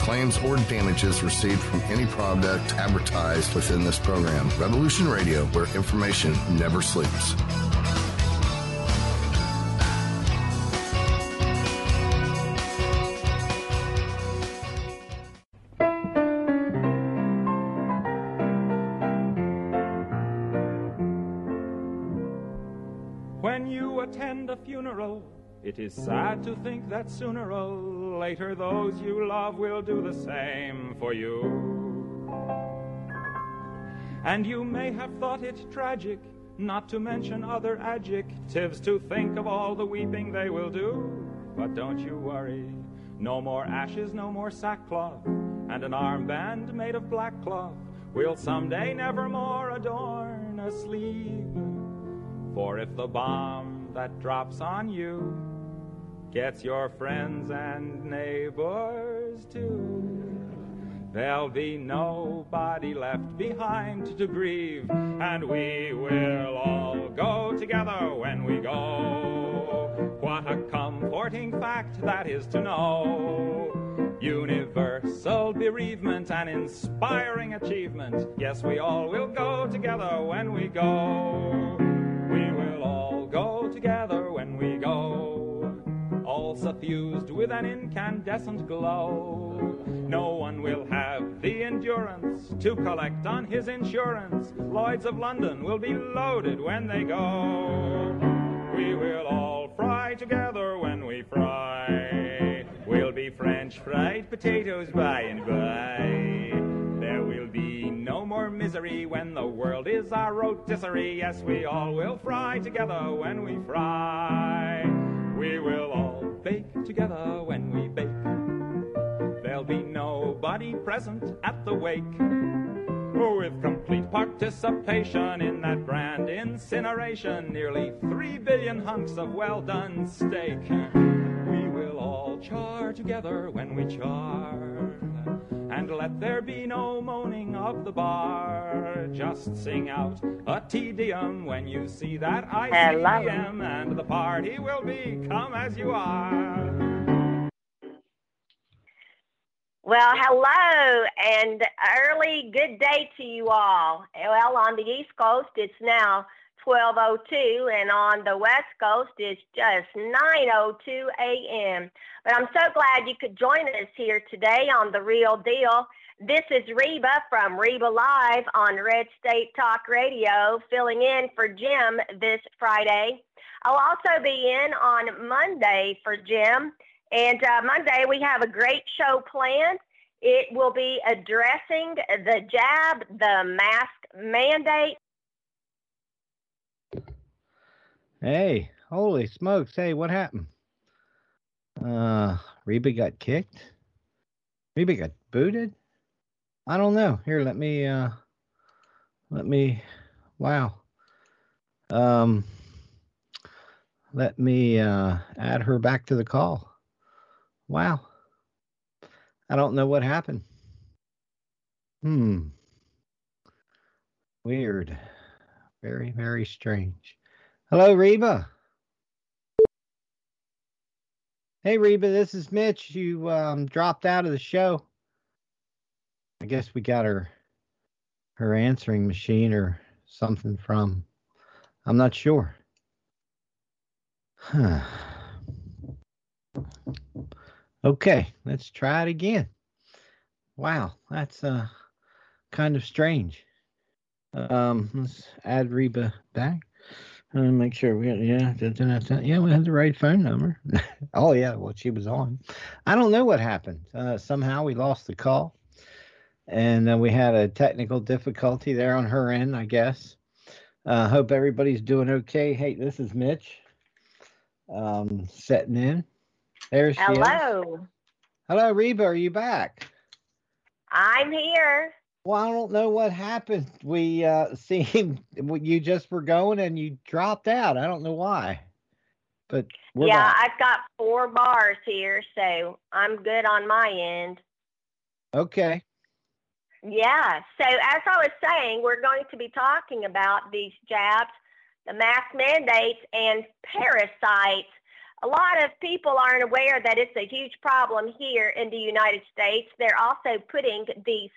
claims or damages received from any product advertised within this program. Revolution Radio, where information never sleeps. When you attend a funeral, it is sad to think that sooner or later those you love will do the same for you. And you may have thought it tragic, not to mention other adjectives, to think of all the weeping they will do. But don't you worry, no more ashes, no more sackcloth, and an armband made of black cloth will someday nevermore adorn a sleeve. For if the bomb that drops on you gets your friends and neighbors too, there'll be nobody left behind to grieve, and we will all go together when we go. What a comforting fact that is to know. Universal bereavement, an inspiring achievement. Yes, we all will go together when we go. We will all go together when we go, all suffused with an incandescent glow. No one will have the endurance to collect on his insurance. Lloyds of London will be loaded when they go. We will all fry together when we fry. We'll be French fried potatoes by and by. There will be no more misery when the world is our rotisserie. Yes, we all will fry together when we fry. We will all bake together when we bake. There'll be nobody present at the wake. With complete participation in that grand incineration, nearly 3 billion hunks of well-done steak. We will all char together when we char, and let there be no moaning of the bar. Just sing out a Te Deum when you see that ICBM, and the party will be come as you are. Well, hello, and early good day to you all. Well, on the East Coast, it's now 12:02, and on the West Coast, it's just 9:02 a.m. But I'm so glad you could join us here today on The Real Deal. This is Reba from Reba Live on Red State Talk Radio, filling in for Jim this Friday. I'll also be in on Monday for Jim. And Monday, we have a great show planned. It will be addressing the jab, the mask mandate. Hey, holy smokes. Hey, what happened? Reba got kicked? Reba got booted? I don't know. Here, let me, wow. Let me add her back to the call. Wow. I don't know what happened. Weird. Very, very strange. Hello, Reba. Hey, Reba, this is Mitch. You dropped out of the show. I guess we got her answering machine or something from, I'm not sure. Huh. Okay, let's try it again. Wow, that's kind of strange. Let's add Reba back and make sure we got, we have the right phone number. Oh yeah, well, she was on. I don't know what happened. Somehow we lost the call, and we had a technical difficulty there on her end, I guess. Hope everybody's doing okay. Hey, this is Mitch. Setting in. There she is. Hello. Hello, Reba. Are you back? I'm here. Well, I don't know what happened. We seemed you just were going and you dropped out. I don't know why. But we're back. I've got 4 bars here, so I'm good on my end. Okay. Yeah. So as I was saying, we're going to be talking about these jabs, the mask mandates, and parasites. A lot of people aren't aware that it's a huge problem here in the United States. They're also putting these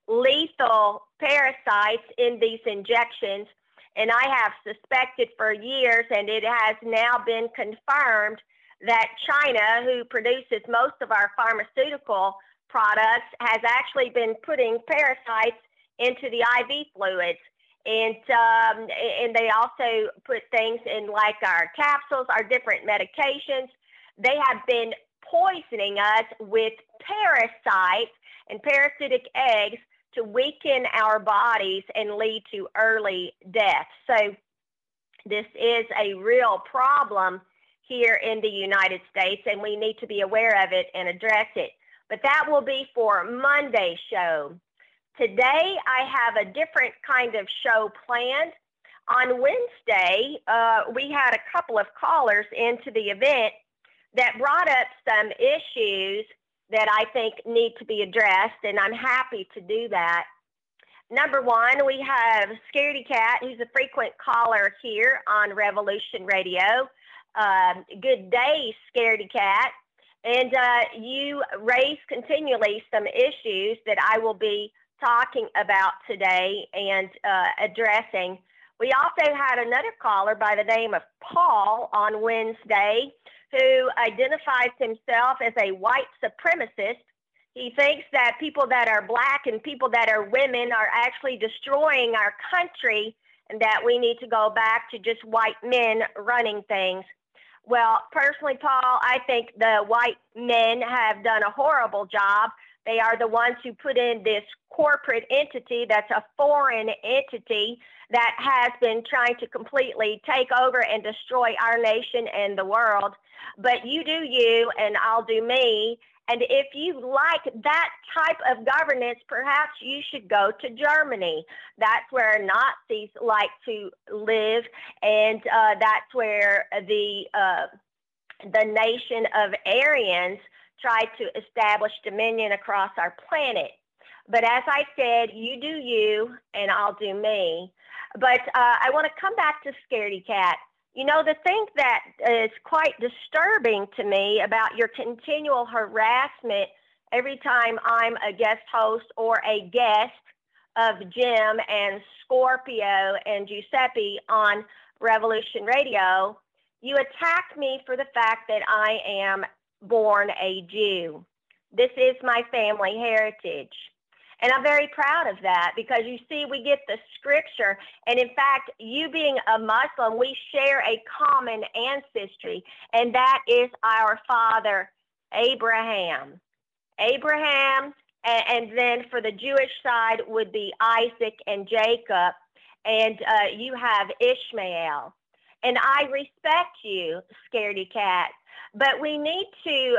lethal parasites in these injections. And I have suspected for years, and it has now been confirmed, that China, who produces most of our pharmaceutical products, has actually been putting parasites into the IV fluids. And they also put things in like our capsules, our different medications. They have been poisoning us with parasites and parasitic eggs to weaken our bodies and lead to early death. So this is a real problem here in the United States, and we need to be aware of it and address it. But that will be for Monday's show. Today, I have a different kind of show planned. On Wednesday, we had a couple of callers into the event that brought up some issues that I think need to be addressed, and I'm happy to do that. Number one, we have Scaredy Cat, who's a frequent caller here on Revolution Radio. Good day, Scaredy Cat. And you raise continually some issues that I will be talking about today and addressing. We also had another caller by the name of Paul on Wednesday who identifies himself as a white supremacist. He thinks that people that are black and people that are women are actually destroying our country and that we need to go back to just white men running things. Well, personally, Paul, I think the white men have done a horrible job. They are the ones who put in this corporate entity that's a foreign entity that has been trying to completely take over and destroy our nation and the world. But you do you, and I'll do me. And if you like that type of governance, perhaps you should go to Germany. That's where Nazis like to live, and that's where the nation of Aryans tried to establish dominion across our planet. But as I said, you do you, and I'll do me. But I want to come back to Scaredy Cat. You know, the thing that is quite disturbing to me about your continual harassment every time I'm a guest host or a guest of Jim and Scorpio and Giuseppe on Revolution Radio, you attack me for the fact that I am born a Jew. This is my family heritage. And I'm very proud of that because, you see, we get the scripture. And in fact, you being a Muslim, we share a common ancestry, and that is our father, Abraham. Abraham, and then for the Jewish side would be Isaac and Jacob, and you have Ishmael. And I respect you, Scaredy Cat, but we need to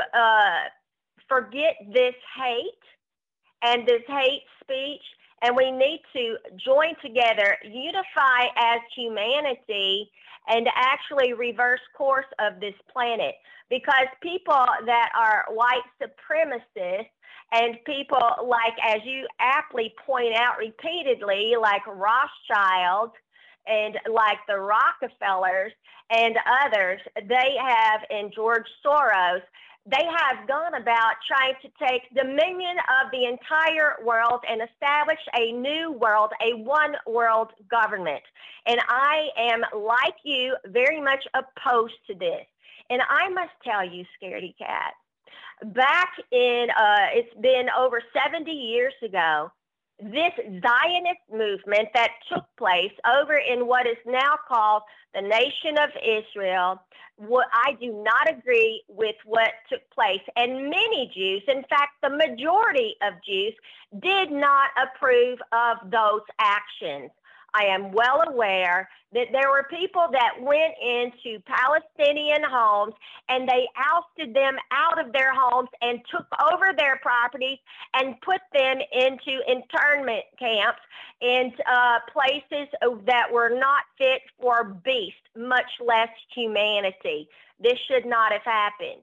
forget this hate and this hate speech, and we need to join together, unify as humanity, and actually reverse course of this planet. Because people that are white supremacists and people like, as you aptly point out repeatedly, like Rothschild and like the Rockefellers and others, they have, and George Soros, they have gone about trying to take dominion of the entire world and establish a new world, a one world government. And I am, like you, very much opposed to this. And I must tell you, Scaredy Cat, back in, it's been over 70 years ago, this Zionist movement that took place over in what is now called the Nation of Israel, I do not agree with what took place. And many Jews, in fact, the majority of Jews, did not approve of those actions. I am well aware that there were people that went into Palestinian homes and they ousted them out of their homes and took over their properties and put them into internment camps and places that were not fit for beasts, much less humanity. This should not have happened.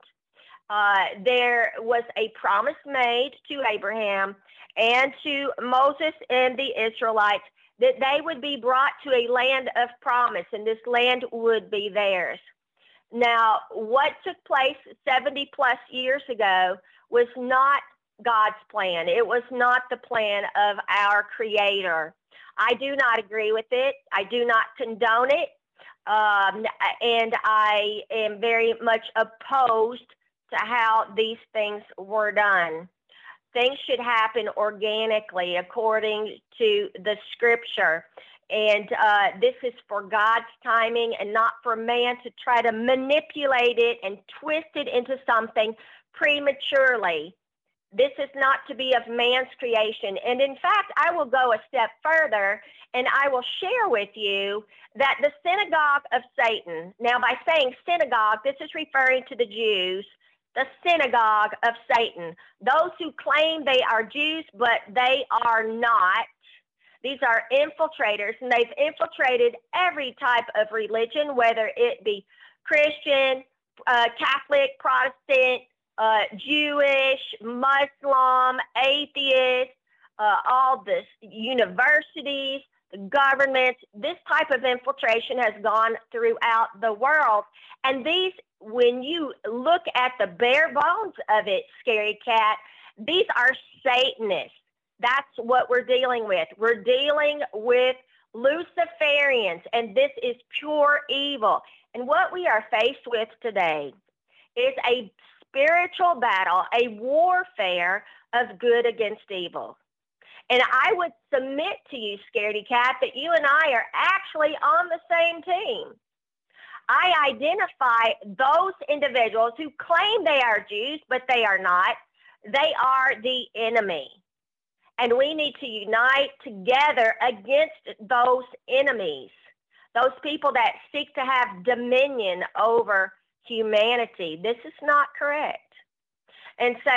There was a promise made to Abraham and to Moses and the Israelites that they would be brought to a land of promise, and this land would be theirs. Now, what took place 70 plus years ago was not God's plan. It was not the plan of our Creator. I do not agree with it. I do not condone it. And I am very much opposed to how these things were done. Things should happen organically according to the scripture. And this is for God's timing and not for man to try to manipulate it and twist it into something prematurely. This is not to be of man's creation. And in fact, I will go a step further and I will share with you that the synagogue of Satan, now by saying synagogue, this is referring to the Jews, the synagogue of Satan, those who claim they are Jews, but they are not. These are infiltrators, and they've infiltrated every type of religion, whether it be Christian, Catholic, Protestant, Jewish, Muslim, atheist, all the universities, the governments. This type of infiltration has gone throughout the world. And these, when you look at the bare bones of it, Scary Cat, these are Satanists. That's what we're dealing with. We're dealing with Luciferians, and this is pure evil. And what we are faced with today is a spiritual battle, a warfare of good against evil. And I would submit to you, Scaredy Cat, that you and I are actually on the same team. I identify those individuals who claim they are Jews, but they are not. They are the enemy. And we need to unite together against those enemies, those people that seek to have dominion over humanity. This is not correct. And so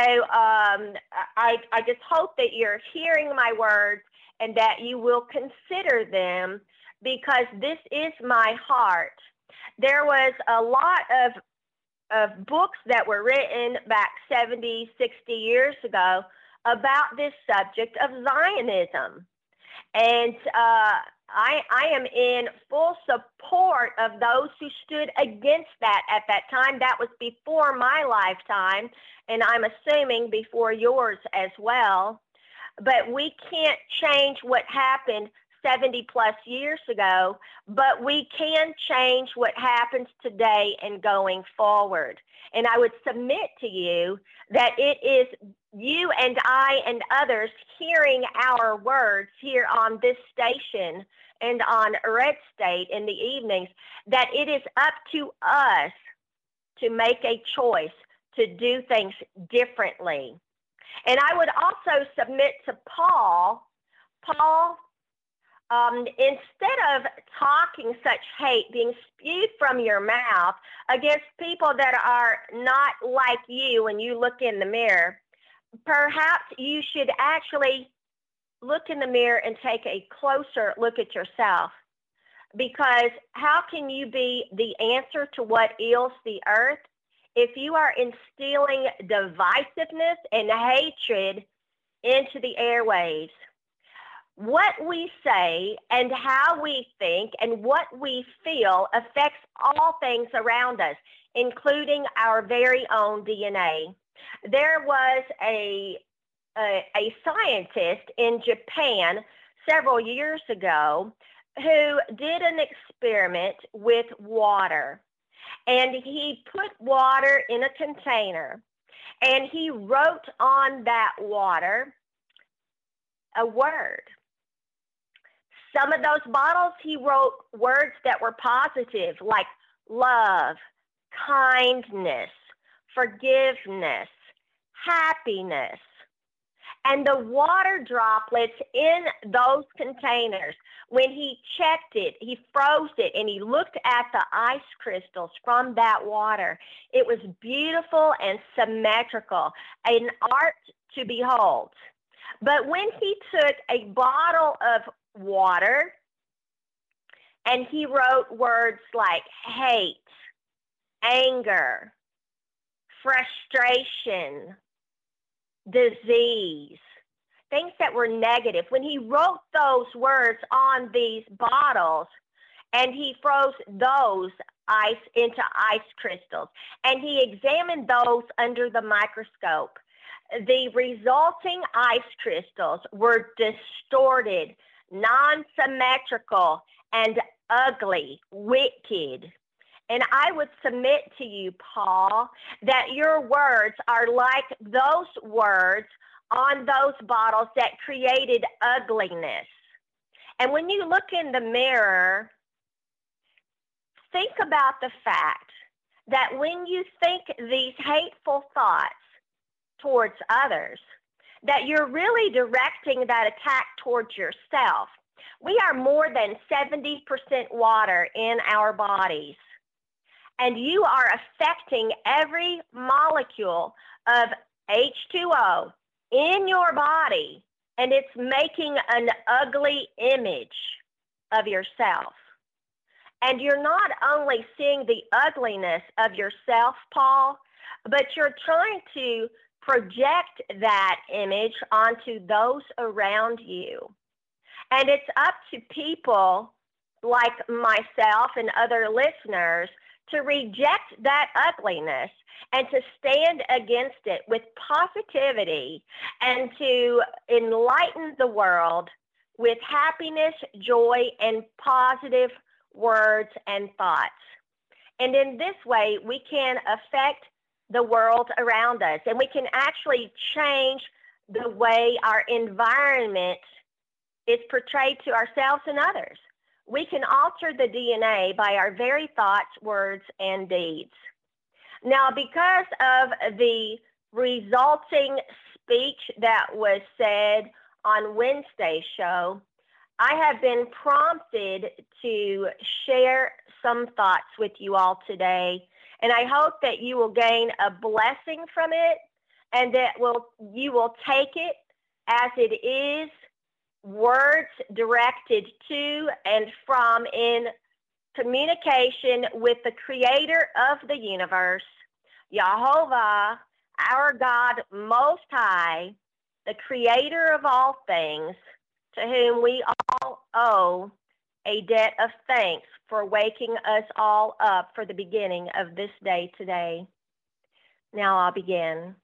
I just hope that you're hearing my words and that you will consider them, because this is my heart. There was a lot of books that were written back 70, 60 years ago about this subject of Zionism. And I am in full support of those who stood against that at that time. That was before my lifetime, and I'm assuming before yours as well. But we can't change what happened 70 plus years ago, but we can change what happens today and going forward. And I would submit to you that it is you and I and others hearing our words here on this station and on Red State in the evenings, that it is up to us to make a choice to do things differently. And I would also submit to Paul, instead of talking such hate being spewed from your mouth against people that are not like you when you look in the mirror, perhaps you should actually look in the mirror and take a closer look at yourself. Because how can you be the answer to what ails the earth if you are instilling divisiveness and hatred into the airwaves? What we say and how we think and what we feel affects all things around us, including our very own DNA. There was a scientist in Japan several years ago who did an experiment with water. And he put water in a container, and he wrote on that water a word. Some of those bottles, he wrote words that were positive, like love, kindness, forgiveness, happiness. And the water droplets in those containers, when he checked it, he froze it, and he looked at the ice crystals from that water. It was beautiful and symmetrical, an art to behold. But when he took a bottle of water and he wrote words like hate, anger, frustration, disease, things that were negative, when he wrote those words on these bottles and he froze those ice into ice crystals, and he examined those under the microscope. The resulting ice crystals were distorted, non-symmetrical, and ugly, wicked. And I would submit to you, Paul, that your words are like those words on those bottles that created ugliness. And when you look in the mirror, think about the fact that when you think these hateful thoughts towards others, that you're really directing that attack towards yourself. We are more than 70% water in our bodies, and you are affecting every molecule of H2O in your body, and it's making an ugly image of yourself. And you're not only seeing the ugliness of yourself, Paul, but you're trying to project that image onto those around you. And it's up to people like myself and other listeners to reject that ugliness and to stand against it with positivity and to enlighten the world with happiness, joy, and positive words and thoughts. And in this way, we can affect the world around us, and we can actually change the way our environment is portrayed to ourselves and others. We can alter the DNA by our very thoughts, words, and deeds. Now, because of the resulting speech that was said on Wednesday's show, I have been prompted to share some thoughts with you all today, and I hope that you will gain a blessing from it and that you will take it as it is, words directed to and from in communication with the creator of the universe, Jehovah, our God Most High, the creator of all things, to whom we all owe a debt of thanks for waking us all up for the beginning of this day today. Now I'll begin.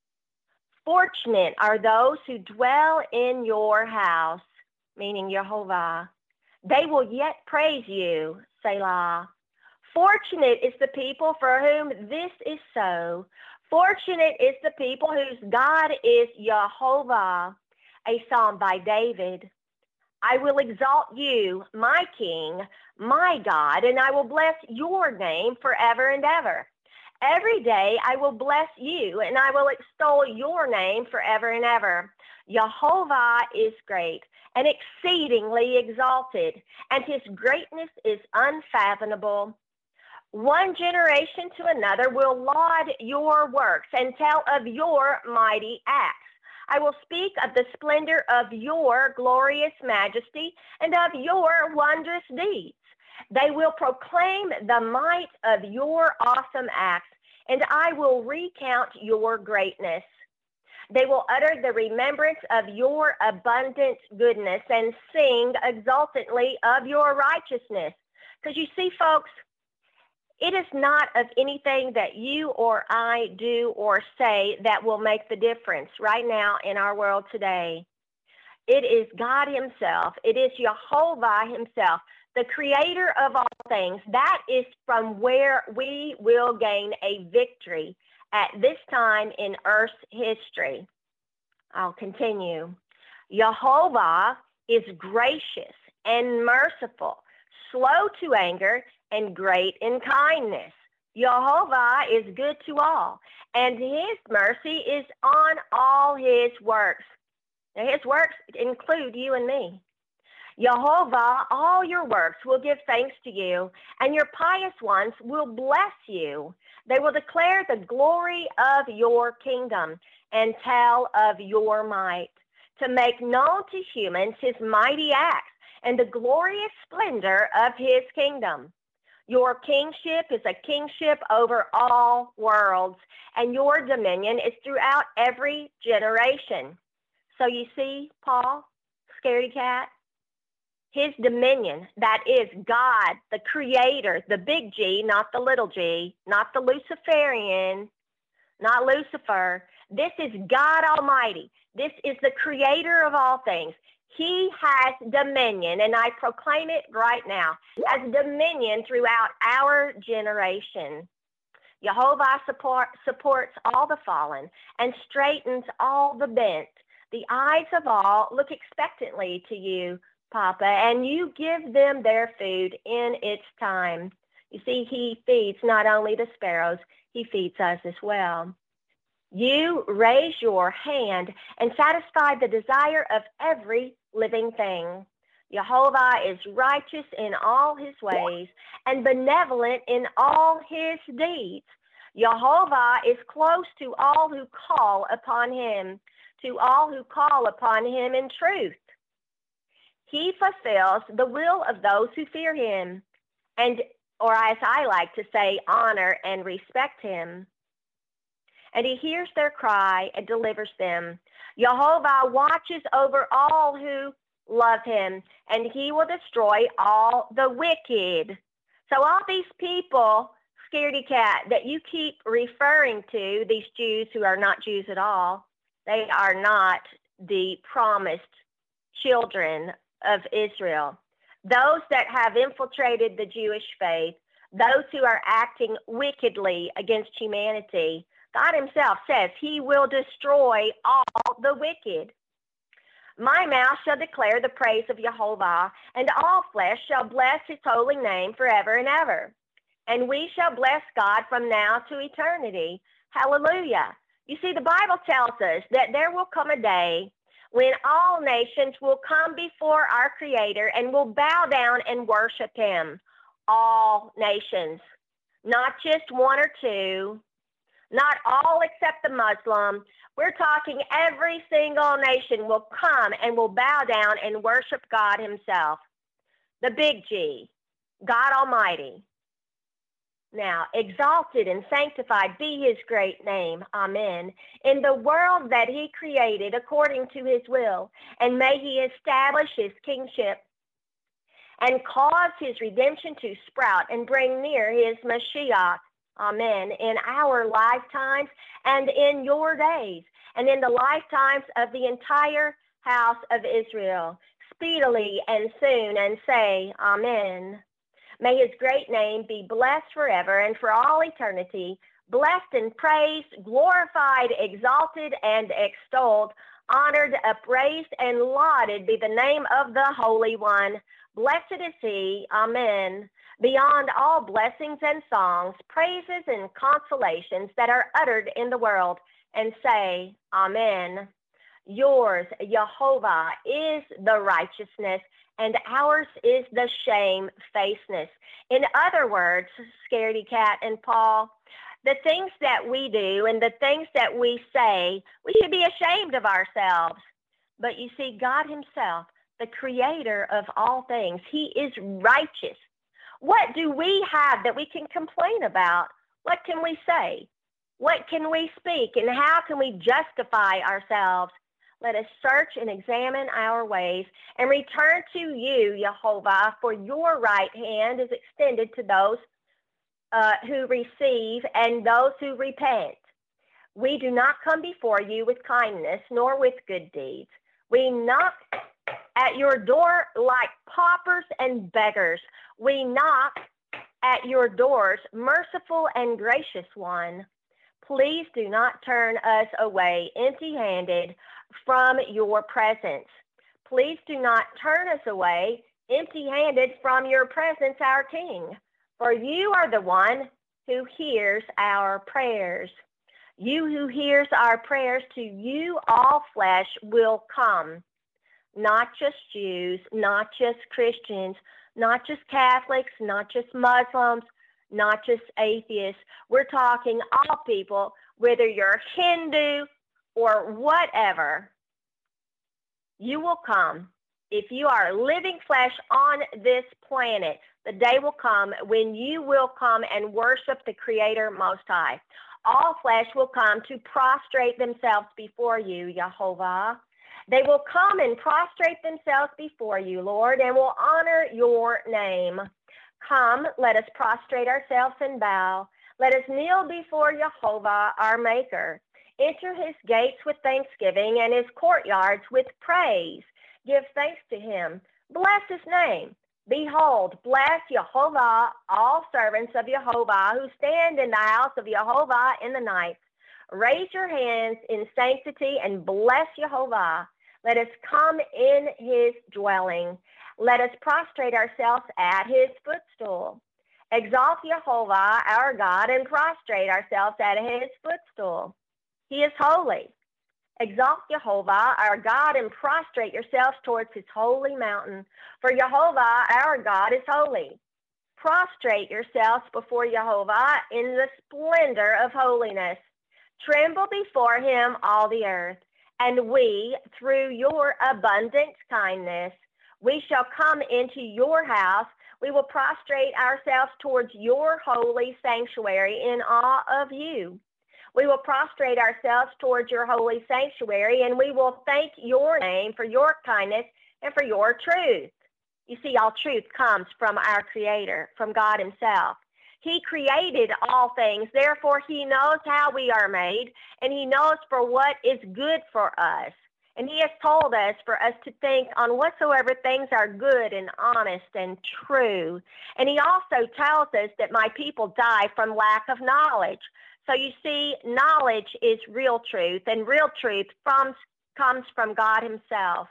Fortunate are those who dwell in your house, meaning Jehovah. They will yet praise you, Selah. Fortunate is the people for whom this is so. Fortunate is the people whose God is Jehovah. A psalm by David. I will exalt you, my King, my God, and I will bless your name forever and ever. Every day I will bless you, and I will extol your name forever and ever. Jehovah is great and exceedingly exalted, and his greatness is unfathomable. One generation to another will laud your works and tell of your mighty acts. I will speak of the splendor of your glorious majesty and of your wondrous deeds. They will proclaim the might of your awesome acts, and I will recount your greatness. They will utter the remembrance of your abundant goodness and sing exultantly of your righteousness. Because you see, folks, it is not of anything that you or I do or say that will make the difference right now in our world today. It is God himself. It is Jehovah himself, the creator of all things. That is from where we will gain a victory at this time in Earth's history. I'll continue. Jehovah is gracious and merciful, slow to anger, and great in kindness. Jehovah is good to all, and his mercy is on all his works. Now, his works include you and me. Jehovah, all your works will give thanks to you, and your pious ones will bless you. They will declare the glory of your kingdom and tell of your might, to make known to humans his mighty acts and the glorious splendor of his kingdom. Your kingship is a kingship over all worlds, and your dominion is throughout every generation. So you see, Paul, scaredy cat, his dominion, that is God, the creator, the big G, not the little g, not the Luciferian, not Lucifer. This is God Almighty. This is the creator of all things. He has dominion, and I proclaim it right now, as dominion throughout our generation. Jehovah supports all the fallen and straightens all the bent. The eyes of all look expectantly to you, Papa, and you give them their food in its time. You see, he feeds not only the sparrows, he feeds us as well. You raise your hand and satisfy the desire of every living thing. Jehovah is righteous in all his ways and benevolent in all his deeds. Jehovah is close to all who call upon him, to all who call upon him in truth. He fulfills the will of those who fear him, and, or as I like to say, honor and respect him. And he hears their cry and delivers them. Jehovah watches over all who love him, and he will destroy all the wicked. So all these people, scaredy cat, that you keep referring to, these Jews who are not Jews at all, they are not the promised children of Israel. Those that have infiltrated the Jewish faith, those who are acting wickedly against humanity, God himself says he will destroy all the wicked. My mouth shall declare the praise of Jehovah, and all flesh shall bless his holy name forever and ever. And we shall bless God from now to eternity. Hallelujah. You see, the Bible tells us that there will come a day when all nations will come before our Creator and will bow down and worship him. All nations, not just one or two, not all except the Muslim. We're talking every single nation will come and will bow down and worship God himself, the big G, God Almighty. Now, exalted and sanctified be his great name, amen, in the world that he created according to his will, and may he establish his kingship and cause his redemption to sprout and bring near his Mashiach, amen, in our lifetimes and in your days, and in the lifetimes of the entire house of Israel, speedily and soon, and say, amen. May his great name be blessed forever and for all eternity, blessed and praised, glorified, exalted, and extolled, honored, upraised, and lauded be the name of the Holy One. Blessed is he, amen, beyond all blessings and songs, praises and consolations that are uttered in the world, and say, amen. Yours, Jehovah, is the righteousness, and ours is the shamefacedness. In other words, Scaredy Cat and Paul, the things that we do and the things that we say, we should be ashamed of ourselves. But you see, God himself, the creator of all things, he is righteous. What do we have that we can complain about? What can we say? What can we speak? And how can we justify ourselves? Let us search and examine our ways and return to you, Jehovah, for your right hand is extended to those who receive and those who repent. We do not come before you with kindness nor with good deeds. We knock at your door like paupers and beggars. We knock at your doors, merciful and gracious one. Please do not turn us away empty-handed from your presence. Please do not turn us away empty-handed from your presence, our King, for you are the one who hears our prayers. You who hears our prayers, to you all flesh will come, not just Jews, not just Christians, not just Catholics, not just Muslims, not just atheists. We're talking all people, whether you're Hindu or whatever. You will come. If you are living flesh on this planet, the day will come when you will come and worship the Creator Most High. All flesh will come to prostrate themselves before you, Jehovah. They will come and prostrate themselves before you, Lord, and will honor your name. Come, let us prostrate ourselves and bow. Let us kneel before Jehovah, our Maker. Enter his gates with thanksgiving and his courtyards with praise. Give thanks to him. Bless his name. Behold, bless Jehovah, all servants of Jehovah who stand in the house of Jehovah in the night. Raise your hands in sanctity and bless Jehovah. Let us come in his dwelling. Let us prostrate ourselves at his footstool. Exalt Jehovah, our God, and prostrate ourselves at his footstool. He is holy. Exalt Jehovah, our God, and prostrate yourselves towards his holy mountain. For Jehovah, our God, is holy. Prostrate yourselves before Jehovah in the splendor of holiness. Tremble before him, all the earth. And we, through your abundant kindness, we shall come into your house. We will prostrate ourselves towards your holy sanctuary in awe of you. We will prostrate ourselves towards your holy sanctuary, and we will thank your name for your kindness and for your truth. You see, all truth comes from our Creator, from God himself. He created all things. Therefore, he knows how we are made, and he knows for what is good for us. And he has told us for us to think on whatsoever things are good and honest and true. And he also tells us that my people die from lack of knowledge. So you see, knowledge is real truth, and real truth comes from God himself.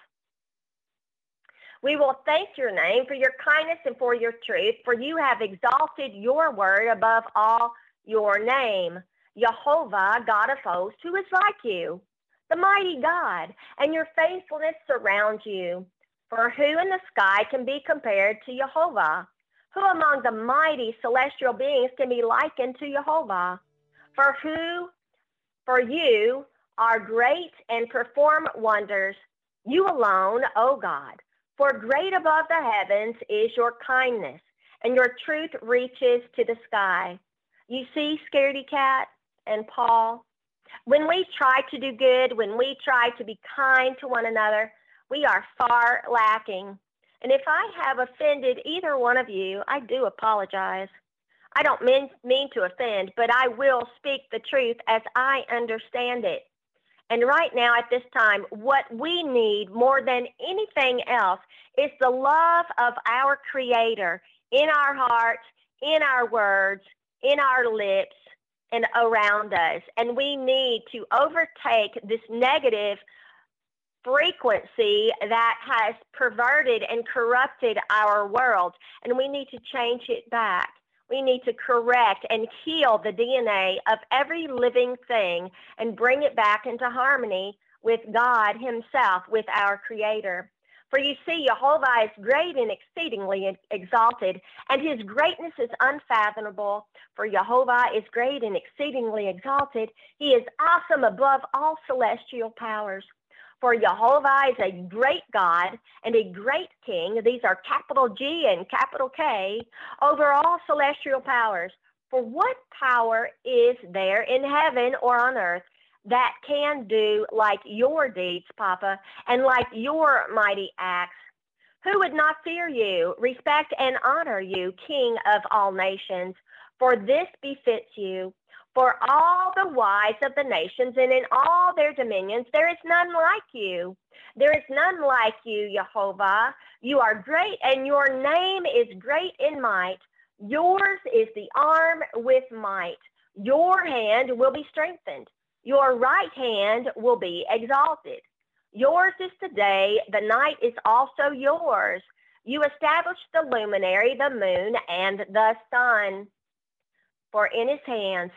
We will thank your name for your kindness and for your truth, for you have exalted your word above all your name. Jehovah, God of hosts, who is like you? The mighty God, and your faithfulness surrounds you. For who in the sky can be compared to Jehovah? Who among the mighty celestial beings can be likened to Jehovah? For you are great and perform wonders. You alone, O God. For great above the heavens is your kindness, and your truth reaches to the sky. You see, Scaredy Cat and Paul, when we try to do good, when we try to be kind to one another, we are far lacking. And if I have offended either one of you, I do apologize. I don't mean to offend, but I will speak the truth as I understand it. And right now at this time, what we need more than anything else is the love of our Creator in our hearts, in our words, in our lips, and around us. And we need to overtake this negative frequency that has perverted and corrupted our world. And we need to change it back. We need to correct and heal the DNA of every living thing and bring it back into harmony with God himself, with our Creator. For you see, Jehovah is great and exceedingly exalted, and his greatness is unfathomable. For Jehovah is great and exceedingly exalted. He is awesome above all celestial powers. For Jehovah is a great God and a great King. These are capital G and capital K over all celestial powers. For what power is there in heaven or on earth that can do like your deeds, Papa, and like your mighty acts? Who would not fear you, respect and honor you, King of all nations? For this befits you. For all the wise of the nations and in all their dominions, there is none like you. There is none like you, Jehovah. You are great, and your name is great in might. Yours is the arm with might. Your hand will be strengthened. Your right hand will be exalted. Yours is the day, the night is also yours. You established the luminary, the moon, and the sun. For in his hands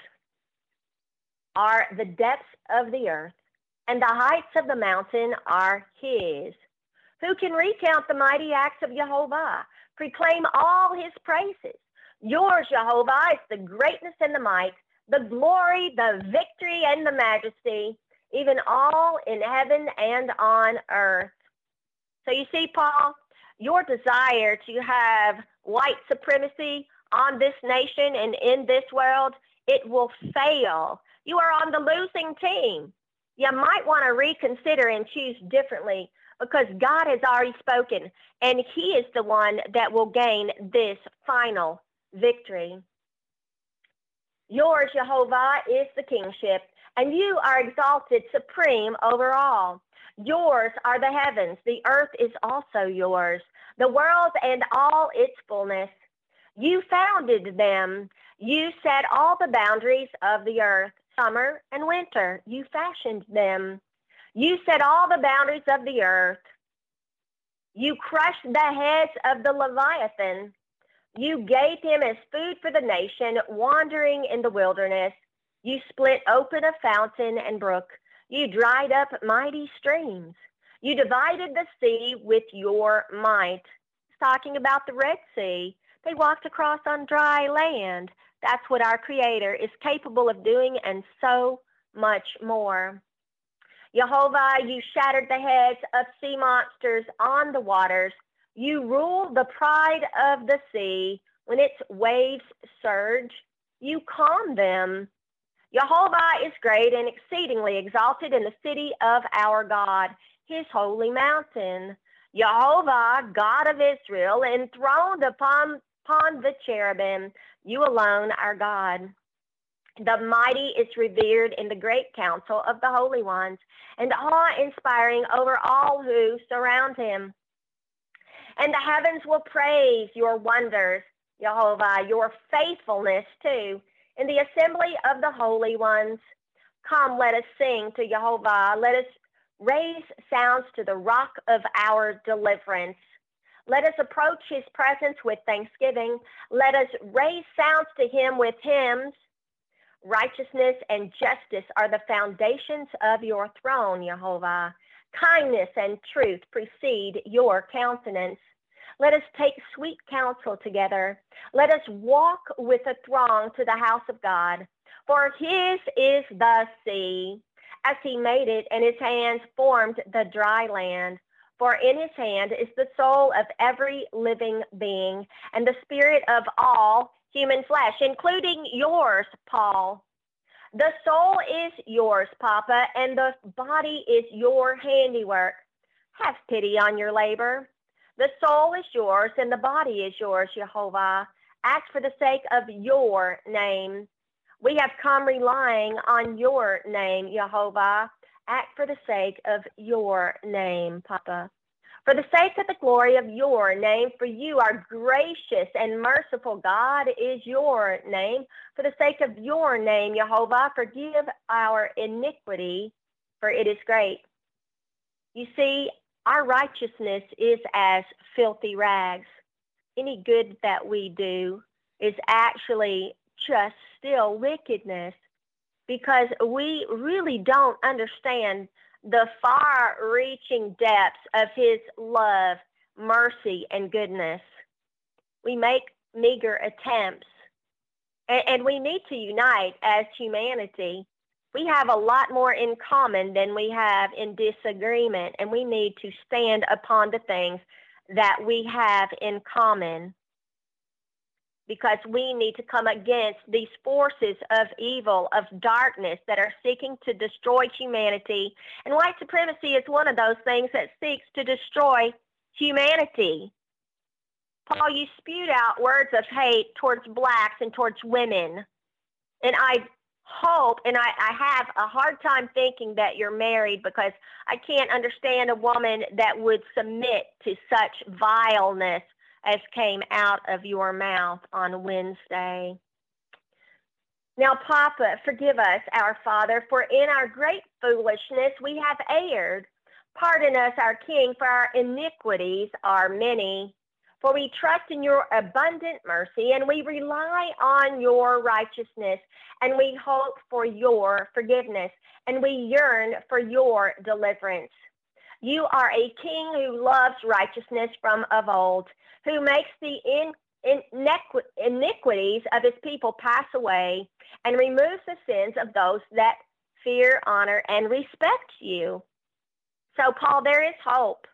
are the depths of the earth, and the heights of the mountain are his. Who can recount the mighty acts of Jehovah? Proclaim all his praises. Yours, Jehovah, is the greatness and the might, the glory, the victory, and the majesty, even all in heaven and on earth. So you see, Paul, your desire to have white supremacy on this nation and in this world, it will fail. You are on the losing team. You might want to reconsider and choose differently, because God has already spoken, and he is the one that will gain this final victory. Yours, Jehovah, is the kingship, and you are exalted supreme over all. Yours are the heavens. The earth is also yours, the world and all its fullness. You founded them. You set all the boundaries of the earth, summer and winter. You fashioned them. You set all the boundaries of the earth. You crushed the heads of the Leviathan. You gave him as food for the nation, wandering in the wilderness. You split open a fountain and brook. You dried up mighty streams. You divided the sea with your might. It's talking about the Red Sea. They walked across on dry land. That's what our Creator is capable of doing, and so much more. Jehovah, you shattered the heads of sea monsters on the waters. You rule the pride of the sea. When its waves surge, you calm them. Jehovah is great and exceedingly exalted in the city of our God, his holy mountain. Jehovah, God of Israel, enthroned upon the cherubim, you alone are God. The mighty is revered in the great council of the holy ones, and awe-inspiring over all who surround him. And the heavens will praise your wonders, Jehovah, your faithfulness too, in the assembly of the holy ones. Come, let us sing to Jehovah. Let us raise sounds to the rock of our deliverance. Let us approach his presence with thanksgiving. Let us raise sounds to him with hymns. Righteousness and justice are the foundations of your throne, Jehovah. Kindness and truth precede your countenance. Let us take sweet counsel together. Let us walk with a throng to the house of God. For his is the sea, as he made it, and his hands formed the dry land. For in his hand is the soul of every living being, and the spirit of all human flesh, including yours, Paul. The soul is yours, Papa, and the body is your handiwork. Have pity on your labor. The soul is yours, and the body is yours, Jehovah. Act for the sake of your name. We have come relying on your name, Jehovah. Act for the sake of your name, Papa. For the sake of the glory of your name, for you are gracious and merciful. God is your name. For the sake of your name, Jehovah, forgive our iniquity, for it is great. You see, our righteousness is as filthy rags. Any good that we do is actually just still wickedness, because we really don't understand the far-reaching depths of his love, mercy, and goodness. We make meager attempts, and we need to unite as humanity. We have a lot more in common than we have in disagreement, and we need to stand upon the things that we have in common, because we need to come against these forces of evil, of darkness that are seeking to destroy humanity. And white supremacy is one of those things that seeks to destroy humanity. Paul, you spewed out words of hate towards blacks and towards women. And I hope, and I have a hard time thinking that you're married, because I can't understand a woman that would submit to such vileness as came out of your mouth on Wednesday. Now, Papa, forgive us, our Father, for in our great foolishness we have erred. Pardon us, our King, for our iniquities are many. For we trust in your abundant mercy, and we rely on your righteousness, and we hope for your forgiveness, and we yearn for your deliverance. You are a king who loves righteousness from of old, who makes the iniquities of his people pass away, and removes the sins of those that fear, honor, and respect you. So, Paul, there is hope.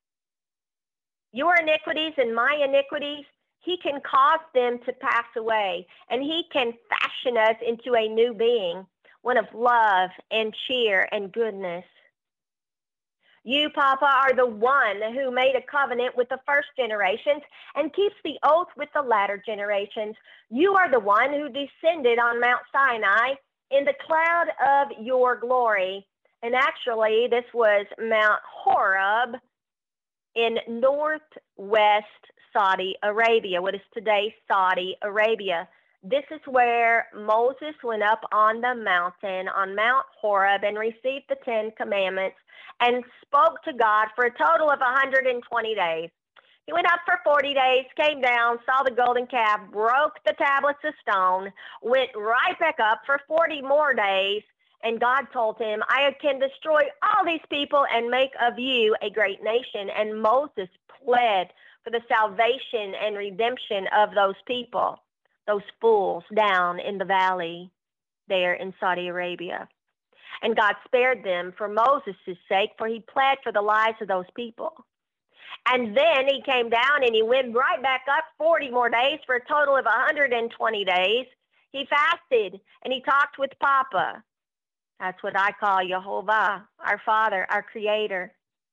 Your iniquities and my iniquities, he can cause them to pass away, and he can fashion us into a new being. one of love and cheer and goodness. You, Papa, are the one who made a covenant with the first generations and keeps the oath with the latter generations. You are the one who descended on Mount Sinai in the cloud of your glory. And actually, this was Mount Horeb in northwest Saudi Arabia, what is today Saudi Arabia. This is where Moses went up on the mountain, on Mount Horeb, and received the 10 Commandments and spoke to God for a total of 120 days. He went up for 40 days, came down, saw the golden calf, broke the tablets of stone, went right back up for 40 more days, and God told him, I can destroy all these people and make of you a great nation. And Moses pled for the salvation and redemption of those people, those fools down in the valley there in Saudi Arabia. And God spared them for Moses' sake, for he pled for the lives of those people. And then he came down and he went right back up 40 more days for a total of 120 days. He fasted and he talked with Papa. That's what I call Jehovah, our Father, our Creator.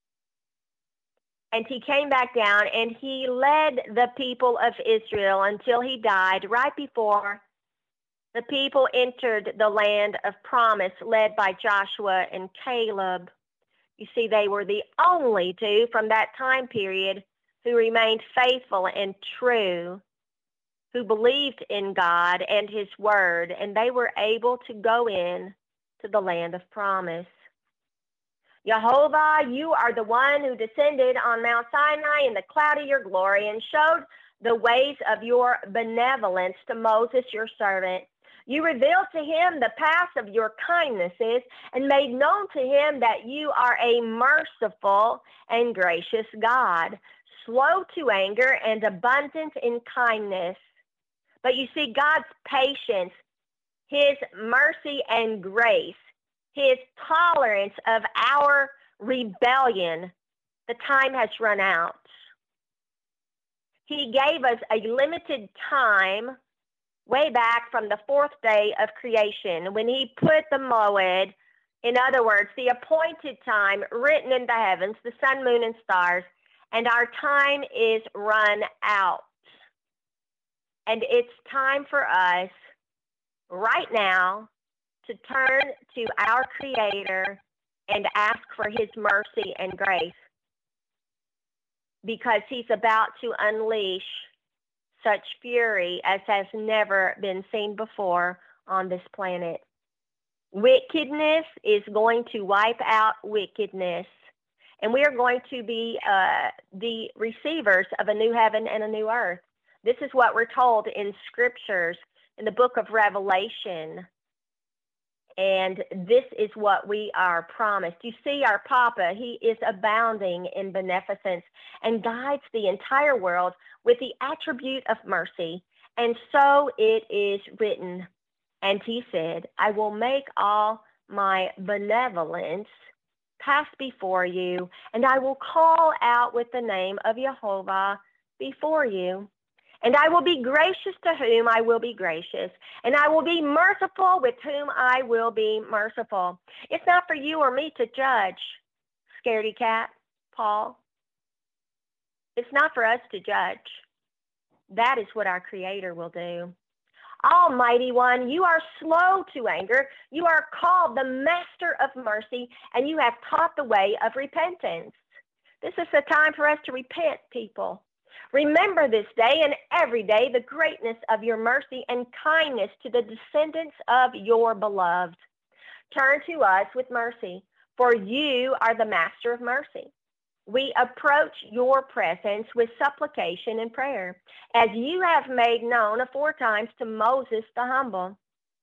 And he came back down and he led the people of Israel until he died right before the people entered the land of promise, led by Joshua and Caleb. You see, they were the only two from that time period who remained faithful and true, who believed in God and his word, and they were able to go in to the land of promise. Jehovah, you are the one who descended on Mount Sinai in the cloud of your glory and showed the ways of your benevolence to Moses, your servant. You revealed to him the paths of your kindnesses and made known to him that you are a merciful and gracious God, slow to anger and abundant in kindness. But you see, God's patience, his mercy and grace, his tolerance of our rebellion, the time has run out. He gave us a limited time way back from the fourth day of creation when he put the moed, in other words, the appointed time written in the heavens, the sun, moon, and stars, and our time is run out. And it's time for us right now to turn to our Creator and ask for his mercy and grace, because he's about to unleash such fury as has never been seen before on this planet. Wickedness is going to wipe out wickedness, and we are going to be the receivers of a new heaven and a new earth. This is what we're told in scriptures in the book of Revelation. And this is what we are promised. You see, our Papa, he is abounding in beneficence and guides the entire world with the attribute of mercy. And so it is written. And he said, I will make all my benevolence pass before you, and I will call out with the name of Jehovah before you. And I will be gracious to whom I will be gracious, and I will be merciful with whom I will be merciful. It's not for you or me to judge, scaredy cat, Paul. It's not for us to judge. That is what our Creator will do. Almighty One, you are slow to anger. You are called the Master of Mercy, and you have taught the way of repentance. This is the time for us to repent, people. Remember this day and every day the greatness of your mercy and kindness to the descendants of your beloved. Turn to us with mercy, for you are the Master of mercy. We approach your presence with supplication and prayer, as you have made known aforetimes to Moses the humble.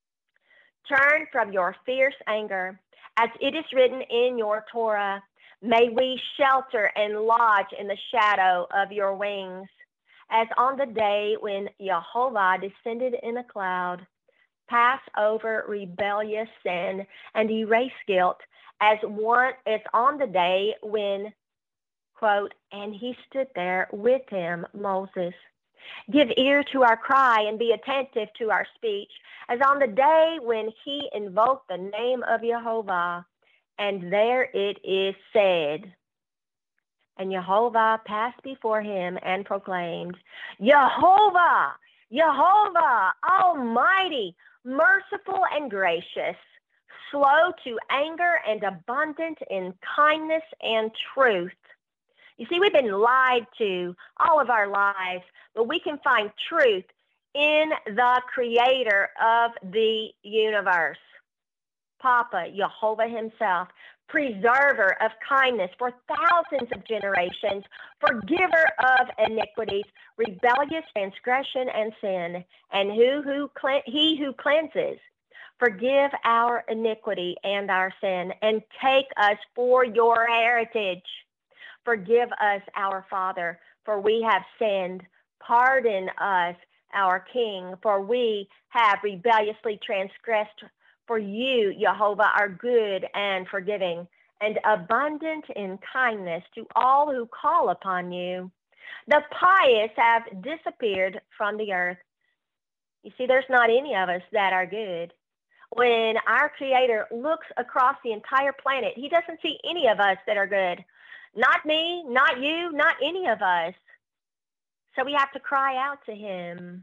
Turn from your fierce anger, as it is written in your Torah. May we shelter and lodge in the shadow of your wings, as on the day when Jehovah descended in a cloud, pass over rebellious sin and erase guilt, as on the day when, quote, and he stood there with him, Moses, Give ear to our cry and be attentive to our speech, as on the day when he invoked the name of Jehovah. And there it is said, and Jehovah passed before him and proclaimed, Jehovah, Jehovah, Almighty, merciful and gracious, slow to anger and abundant in kindness and truth. You see, we've been lied to all of our lives, but we can find truth in the creator of the universe. Papa, Jehovah himself, preserver of kindness for thousands of generations, forgiver of iniquities, rebellious transgression and sin, and he who cleanses. Forgive our iniquity and our sin, and take us for your heritage. Forgive us, our Father, for we have sinned. Pardon us, our King, for we have rebelliously transgressed. For you, Jehovah, are good and forgiving, and abundant in kindness to all who call upon you. The pious have disappeared from the earth. You see, there's not any of us that are good. When our Creator looks across the entire planet, he doesn't see any of us that are good. Not me, not you, not any of us. So we have to cry out to him.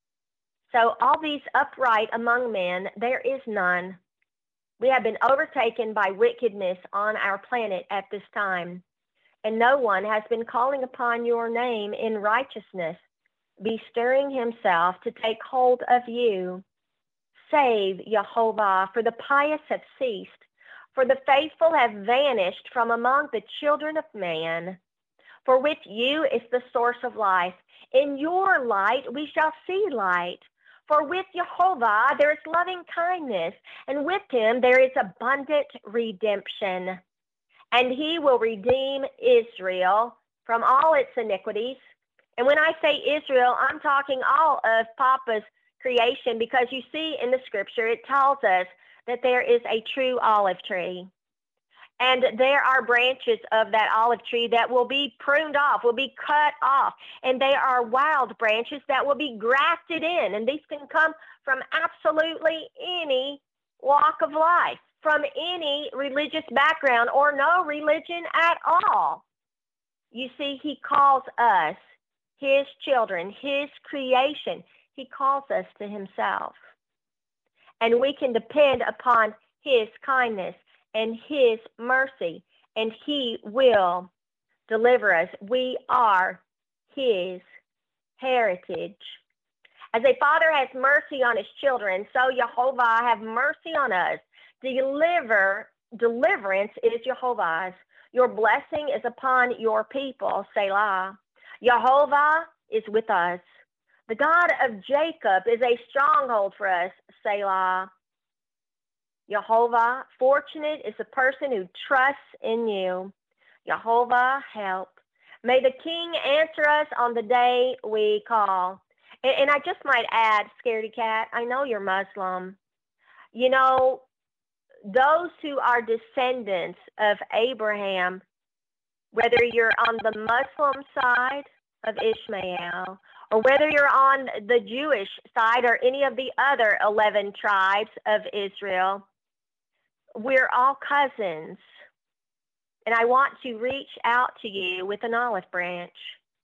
So all these upright among men, there is none. We have been overtaken by wickedness on our planet at this time, and no one has been calling upon your name in righteousness, bestirring himself to take hold of you. Save, Jehovah, for the pious have ceased, for the faithful have vanished from among the children of man. For with you is the source of life. In your light we shall see light. For with Jehovah there is loving kindness, and with him there is abundant redemption. And he will redeem Israel from all its iniquities. And when I say Israel, I'm talking all of Papa's creation, because you see in the scripture it tells us that there is a true olive tree. And there are branches of that olive tree that will be pruned off, will be cut off. And they are wild branches that will be grafted in. And these can come from absolutely any walk of life, from any religious background or no religion at all. You see, he calls us, his children, his creation. He calls us to himself. And we can depend upon his kindness and his mercy, and he will deliver us. We are his heritage. As a father has mercy on his children, so Jehovah have mercy on us. Deliverance is Jehovah's. Your blessing is upon your people, Selah. Jehovah is with us. The God of Jacob is a stronghold for us, Selah. Jehovah, fortunate is the person who trusts in you. Jehovah, help. May the King answer us on the day we call. And I just might add, Scaredy Cat, I know you're Muslim. You know, those who are descendants of Abraham, whether you're on the Muslim side of Ishmael, or whether you're on the Jewish side or any of the other 11 tribes of Israel, we're all cousins. And I want to reach out to you with an olive branch.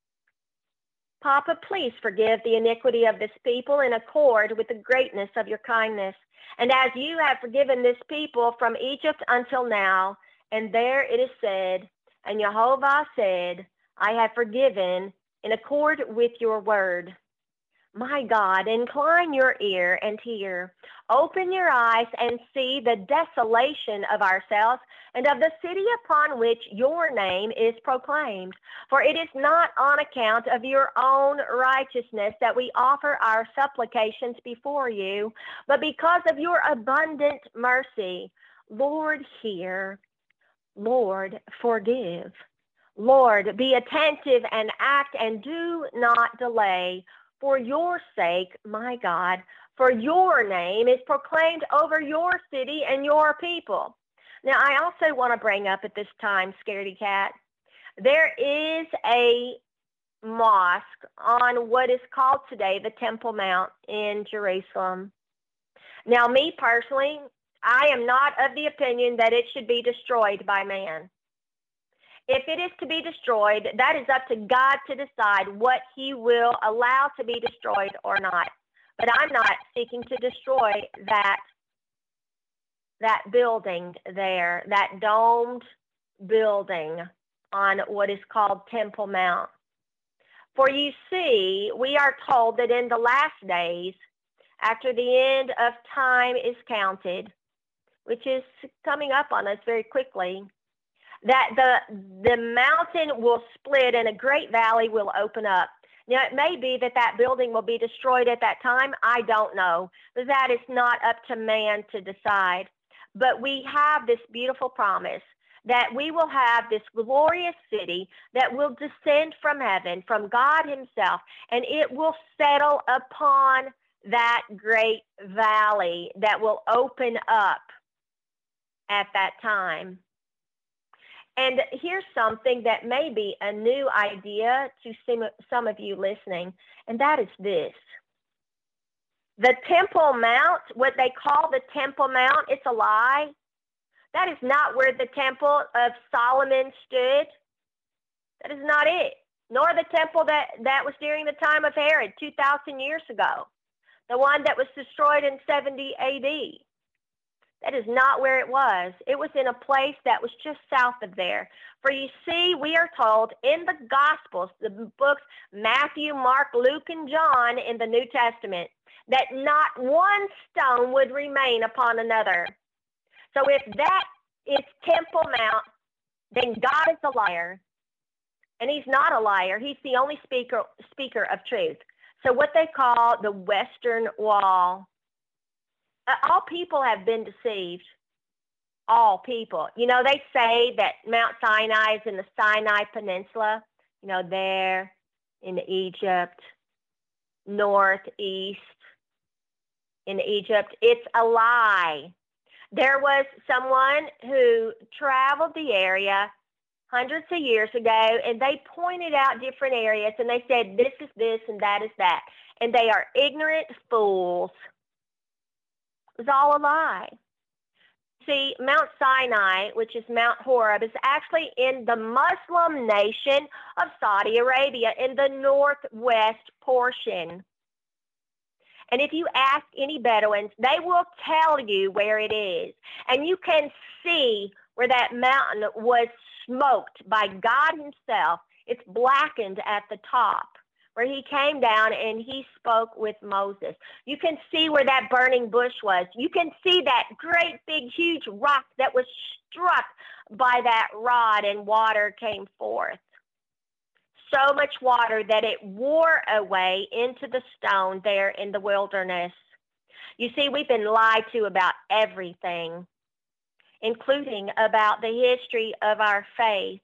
Papa, please forgive the iniquity of this people in accord with the greatness of your kindness. And as you have forgiven this people from Egypt until now, and there it is said, and Jehovah said, I have forgiven in accord with your word. My God, incline your ear and hear. Open your eyes and see the desolation of ourselves and of the city upon which your name is proclaimed. For it is not on account of your own righteousness that we offer our supplications before you, but because of your abundant mercy. Lord, hear. Lord, forgive. Lord, be attentive and act and do not delay. For your sake, my God, for your name is proclaimed over your city and your people. Now, I also want to bring up at this time, Scaredy Cat, there is a mosque on what is called today the Temple Mount in Jerusalem. Now, me personally, I am not of the opinion that it should be destroyed by man. If it is to be destroyed, that is up to God to decide what he will allow to be destroyed or not. But I'm not seeking to destroy that building there, that domed building on what is called Temple Mount. For you see, we are told that in the last days, after the end of time is counted, which is coming up on us very quickly, that the mountain will split and a great valley will open up. Now, it may be that building will be destroyed at that time. I don't know. But that is not up to man to decide. But we have this beautiful promise that we will have this glorious city that will descend from heaven, from God himself, and it will settle upon that great valley that will open up at that time. And here's something that may be a new idea to some of you listening, and that is this. The Temple Mount, what they call the Temple Mount, it's a lie. That is not where the Temple of Solomon stood. That is not it. Nor the temple that was during the time of Herod 2,000 years ago. The one that was destroyed in 70 AD. That is not where it was. It was in a place that was just south of there. For you see, we are told in the Gospels, the books Matthew, Mark, Luke, and John in the New Testament, that not one stone would remain upon another. So if that is Temple Mount, then God is a liar. And he's not a liar. He's the only speaker of truth. So what they call the Western Wall. All people have been deceived. All people. You know, they say that Mount Sinai is in the Sinai Peninsula, you know, there in Egypt, northeast in Egypt. It's a lie. There was someone who traveled the area hundreds of years ago, and they pointed out different areas, and they said, this is this and that is that. And they are ignorant fools. It was all a lie. See, Mount Sinai, which is Mount Horeb, is actually in the Muslim nation of Saudi Arabia in the northwest portion. And if you ask any Bedouins, they will tell you where it is. And you can see where that mountain was smoked by God himself. It's blackened at the top, where he came down and he spoke with Moses. You can see where that burning bush was. You can see that great big huge rock that was struck by that rod and water came forth. So much water that it wore away into the stone there in the wilderness. You see, we've been lied to about everything, including about the history of our faith.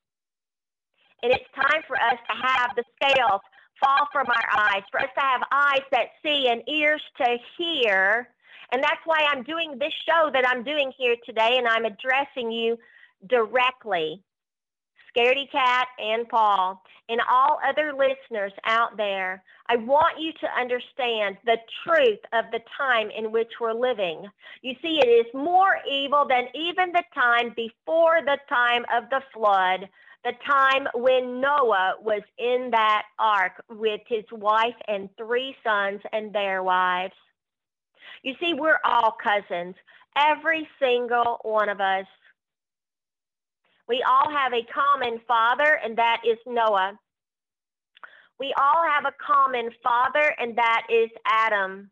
And it's time for us to have the scales fall from our eyes, for us to have eyes that see and ears to hear. And that's why I'm doing this show that I'm doing here today, and I'm addressing you directly. Scaredy Cat and Paul, and all other listeners out there, I want you to understand the truth of the time in which we're living. You see, it is more evil than even the time before the time of the flood, the time when Noah was in that ark with his wife and 3 sons and their wives. You see, we're all cousins, every single one of us. We all have a common father, and that is Noah. We all have a common father, and that is Adam.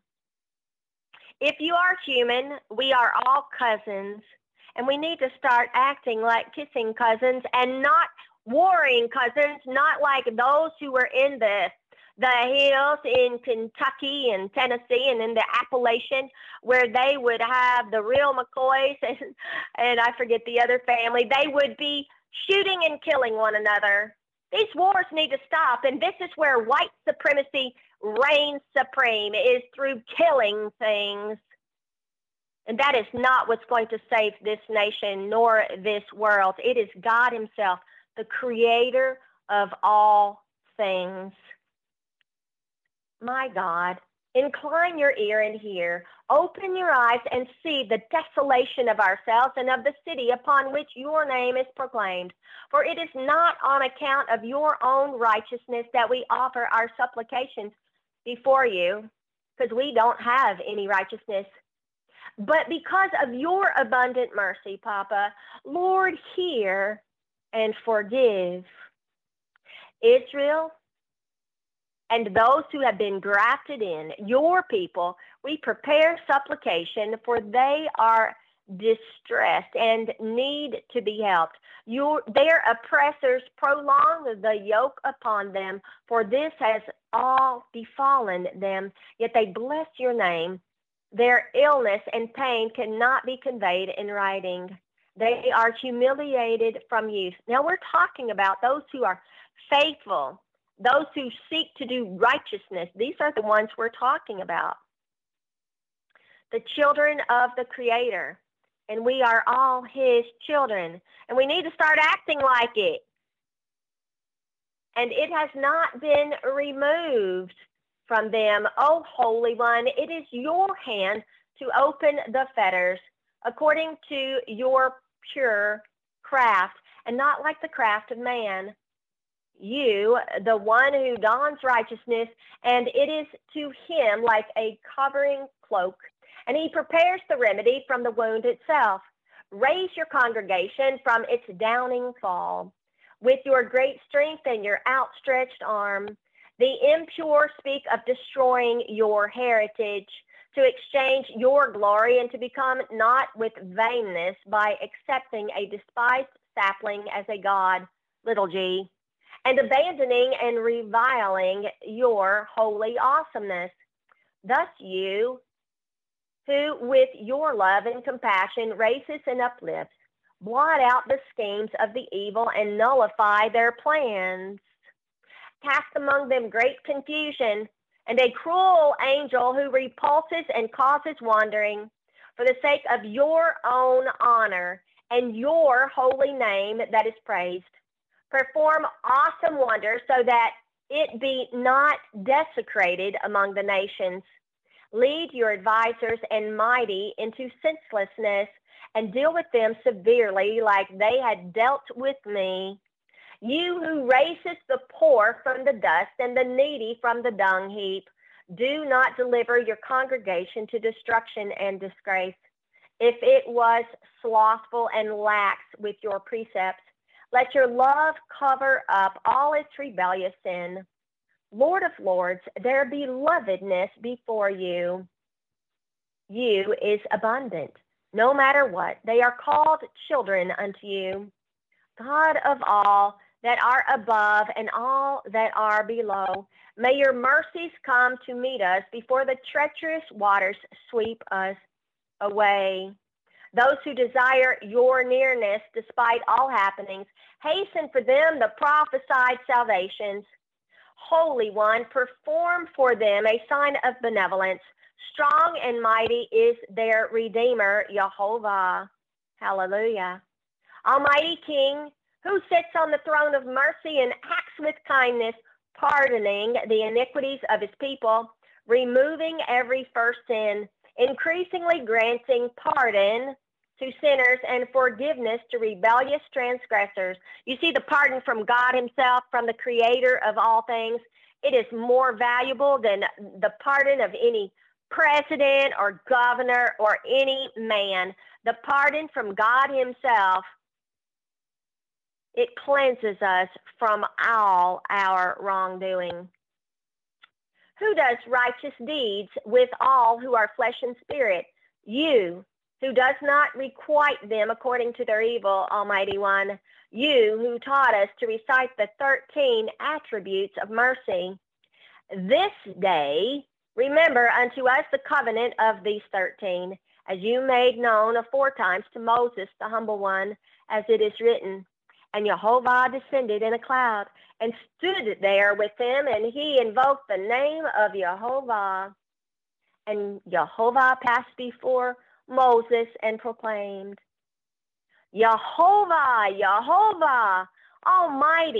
If you are human, we are all cousins, and we need to start acting like kissing cousins and not warring cousins, not like those who were in the hills in Kentucky and Tennessee and in the Appalachian, where they would have the real McCoys and I forget the other family. They would be shooting and killing one another. These wars need to stop, and this is where white supremacy reigns supreme, is through killing things. And that is not what's going to save this nation nor this world. It is God himself, the creator of all things. My God, incline your ear and hear. Open your eyes and see the desolation of ourselves and of the city upon which your name is proclaimed. For it is not on account of your own righteousness that we offer our supplications before you, because we don't have any righteousness, but because of your abundant mercy, Papa. Lord, hear and forgive. Israel and those who have been grafted in, your people, we prepare supplication, for they are distressed and need to be helped. Their oppressors prolong the yoke upon them, for this has all befallen them, yet they bless your name. Their illness and pain cannot be conveyed in writing. They are humiliated from youth. Now we're talking about those who are faithful, those who seek to do righteousness. These are the ones we're talking about. The children of the Creator. And we are all his children. And we need to start acting like it. And it has not been removed from them, O Holy One. It is your hand to open the fetters according to your pure craft, and not like the craft of man. You, the one who dons righteousness, and it is to him like a covering cloak, and he prepares the remedy from the wound itself. Raise your congregation from its downing fall with your great strength and your outstretched arm. The impure speak of destroying your heritage, to exchange your glory and to become not with vainness by accepting a despised sapling as a god, little g, and abandoning and reviling your holy awesomeness. Thus you, who with your love and compassion raises and uplifts, blot out the schemes of the evil and nullify their plans. Cast among them great confusion, and a cruel angel who repulses and causes wandering, for the sake of your own honor and your holy name that is praised. Perform awesome wonders so that it be not desecrated among the nations. Lead your advisors and mighty into senselessness, and deal with them severely like they had dealt with me. You who raisest the poor from the dust and the needy from the dung heap, do not deliver your congregation to destruction and disgrace. If it was slothful and lax with your precepts, let your love cover up all its rebellious sin. Lord of lords, their belovedness before you is abundant. No matter what, they are called children unto you. God of all that are above and all that are below, may your mercies come to meet us before the treacherous waters sweep us away. Those who desire your nearness despite all happenings, hasten for them the prophesied salvations. Holy One, perform for them a sign of benevolence. Strong and mighty is their Redeemer, Jehovah. Hallelujah. Almighty King, who sits on the throne of mercy and acts with kindness, pardoning the iniquities of his people, removing every first sin, increasingly granting pardon to sinners and forgiveness to rebellious transgressors. You see, the pardon from God himself, from the Creator of all things, it is more valuable than the pardon of any president or governor or any man. The pardon from God himself, it cleanses us from all our wrongdoing. Who does righteous deeds with all who are flesh and spirit? You, who does not requite them according to their evil, Almighty One. You, who taught us to recite the 13 attributes of mercy. This day, remember unto us the covenant of these 13, as you made known aforetimes to Moses, the humble one, as it is written. And Jehovah descended in a cloud and stood there with them, and he invoked the name of Jehovah. And Jehovah passed before Moses and proclaimed, Jehovah, Jehovah, Almighty,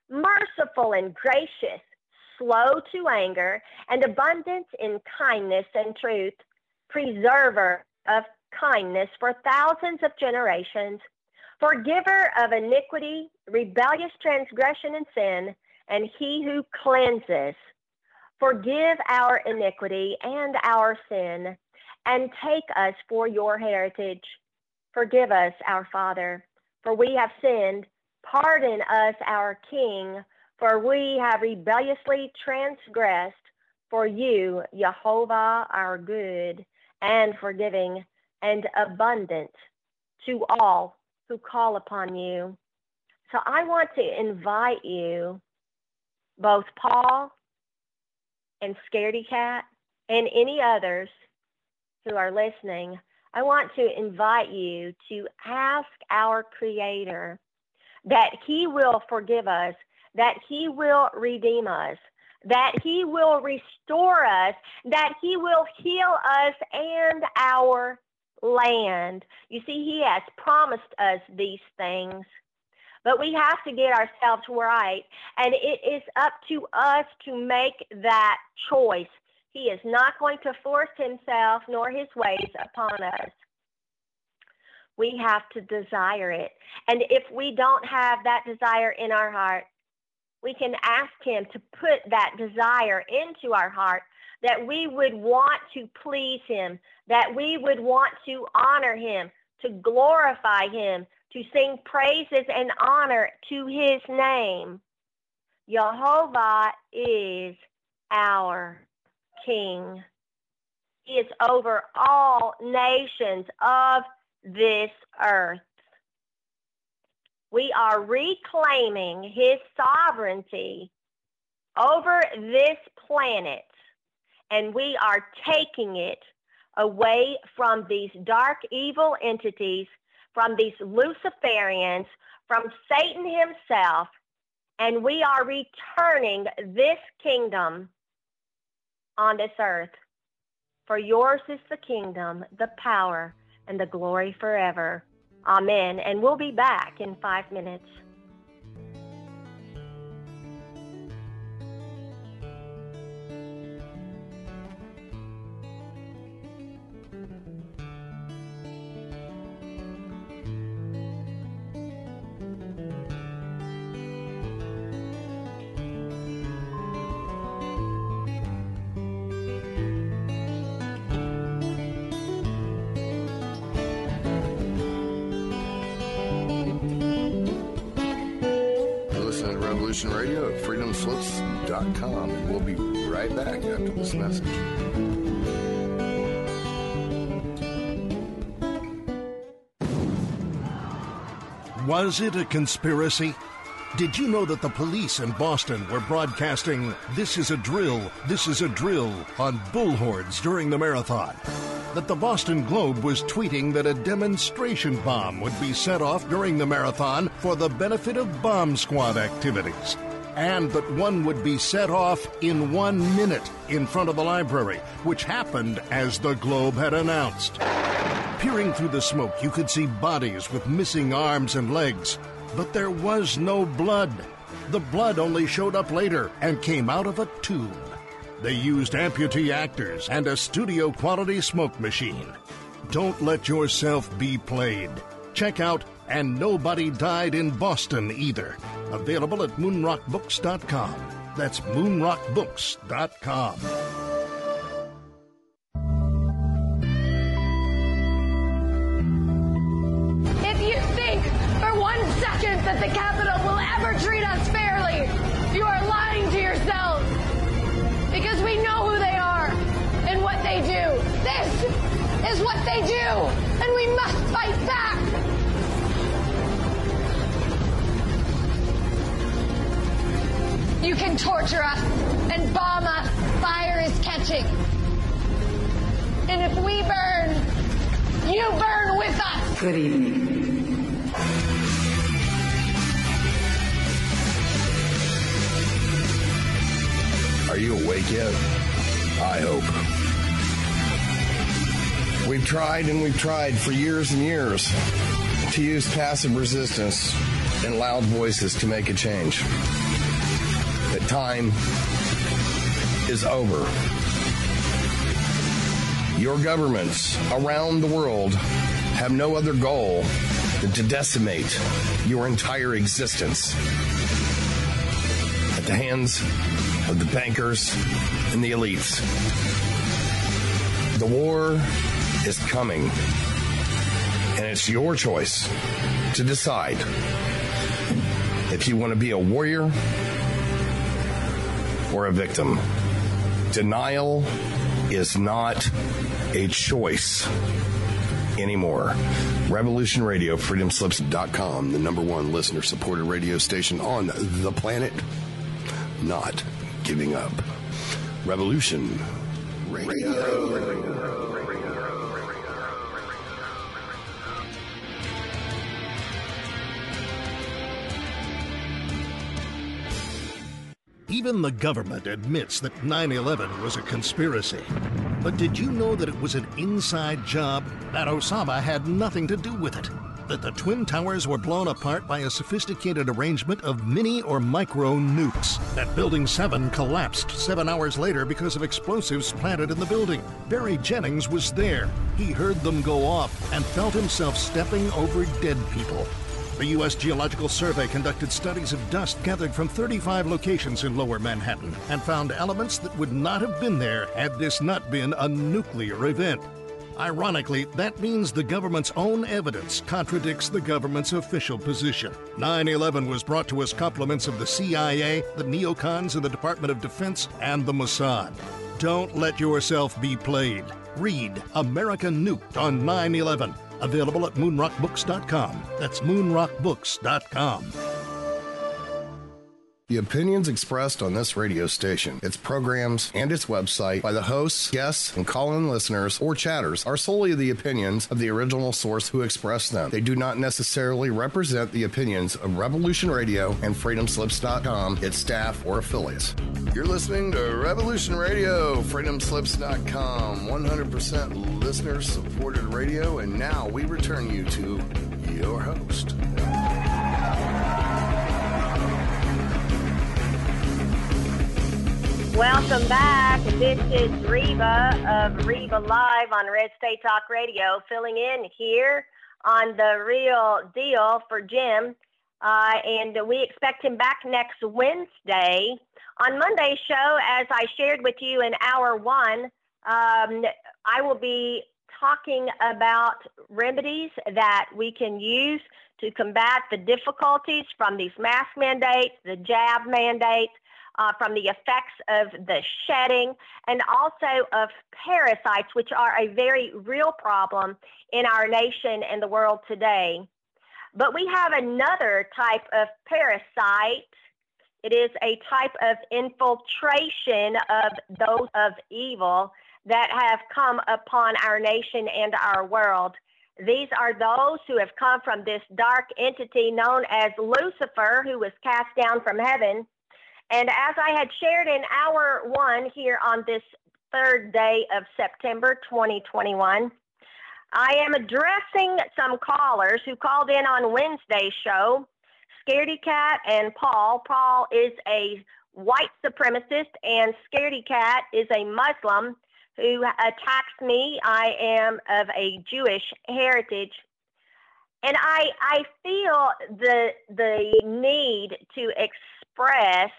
merciful and gracious, slow to anger, and abundant in kindness and truth, preserver of kindness for thousands of generations, forgiver of iniquity, rebellious transgression and sin, and he who cleanses. Forgive our iniquity and our sin, and take us for your heritage. Forgive us, our Father, for we have sinned. Pardon us, our King, for we have rebelliously transgressed. For you, Jehovah, are good and forgiving and abundant to all who call upon you. So I want to invite you, both Paul and Scaredy Cat and any others who are listening, I want to invite you to ask our Creator that he will forgive us, that he will redeem us, that he will restore us, that he will heal us and our land. You see, he has promised us these things, but we have to get ourselves right, and it is up to us to make that choice. He is not going to force himself nor his ways upon us. We have to desire it. And if we don't have that desire in our heart, we can ask him to put that desire into our heart, that we would want to please him, that we would want to honor him, to glorify him, to sing praises and honor to his name. Jehovah is our King. He is over all nations of this earth. We are reclaiming his sovereignty over this planet, and we are taking it away from these dark, evil entities, from these Luciferians, from Satan himself, and we are returning this kingdom on this earth. For yours is the kingdom, the power, and the glory forever. Amen. And we'll be back in 5 minutes. Radio at freedomslips.com, and we'll be right back after this message. Was it a conspiracy? Did you know that the police in Boston were broadcasting "This is a drill, this is a drill" on bullhorns during the marathon? That the Boston Globe was tweeting that a demonstration bomb would be set off during the marathon for the benefit of bomb squad activities, and that one would be set off in 1 minute in front of the library, which happened as the Globe had announced. Peering through the smoke, you could see bodies with missing arms and legs, but there was no blood. The blood only showed up later and came out of a tube. They used amputee actors and a studio-quality smoke machine. Don't let yourself be played. Check out And Nobody Died in Boston Either. Available at moonrockbooks.com. That's moonrockbooks.com. If you think for 1 second that the Capitol will ever treat us fairly, you are lying to yourselves. Because we know who they are and what they do. This is what they do, and we must fight back. You can torture us and bomb us. Fire is catching. And if we burn, you burn with us. Good evening. Are you awake yet? I hope. We've tried and we've tried for years and years to use passive resistance and loud voices to make a change. that time is over. Your governments around the world have no other goal than to decimate your entire existence at the hands of the bankers and the elites. The war is coming, and it's your choice to decide if you want to be a warrior or a victim. Denial is not a choice anymore. Revolution Radio, freedomslips.com, the number one listener-supported radio station on the planet. Not giving up. Revolution Radio. Even the government admits that 9/11 was a conspiracy. But did you know that it was an inside job? That Osama had nothing to do with it? That the Twin Towers were blown apart by a sophisticated arrangement of mini or micro nukes? That Building 7 collapsed 7 hours later because of explosives planted in the building? Barry Jennings was there. He heard them go off and felt himself stepping over dead people. The U.S. Geological Survey conducted studies of dust gathered from 35 locations in Lower Manhattan and found elements that would not have been there had this not been a nuclear event. Ironically, that means the government's own evidence contradicts the government's official position. 9/11 was brought to us compliments of the CIA, the neocons in the Department of Defense, and the Mossad. Don't let yourself be played. Read America Nuked on 9/11. Available at moonrockbooks.com. That's moonrockbooks.com. The opinions expressed on this radio station, its programs, and its website by the hosts, guests, and call-in listeners or chatters are solely the opinions of the original source who expressed them. They do not necessarily represent the opinions of Revolution Radio and freedomslips.com, its staff, or affiliates. You're listening to Revolution Radio, freedomslips.com, 100% listener-supported radio, and now we return you to your host. Welcome back. This is Reba of Reba Live on Red State Talk Radio, filling in here on The Real Deal for Jim. And we expect him back next Wednesday. On Monday's show, as I shared with you in hour one, I will be talking about remedies that we can use to combat the difficulties from these mask mandates, the jab mandates, from the effects of the shedding, and also of parasites, which are a very real problem in our nation and the world today. But we have another type of parasite. It is a type of infiltration of those of evil that have come upon our nation and our world. These are those who have come from this dark entity known as Lucifer, who was cast down from heaven. And as I had shared in hour one here on this third day of September 2021, I am addressing some callers who called in on Wednesday's show, Scaredy Cat and Paul. Paul is a white supremacist and Scaredy Cat is a Muslim who attacks me. I am of a Jewish heritage. And I feel the need to express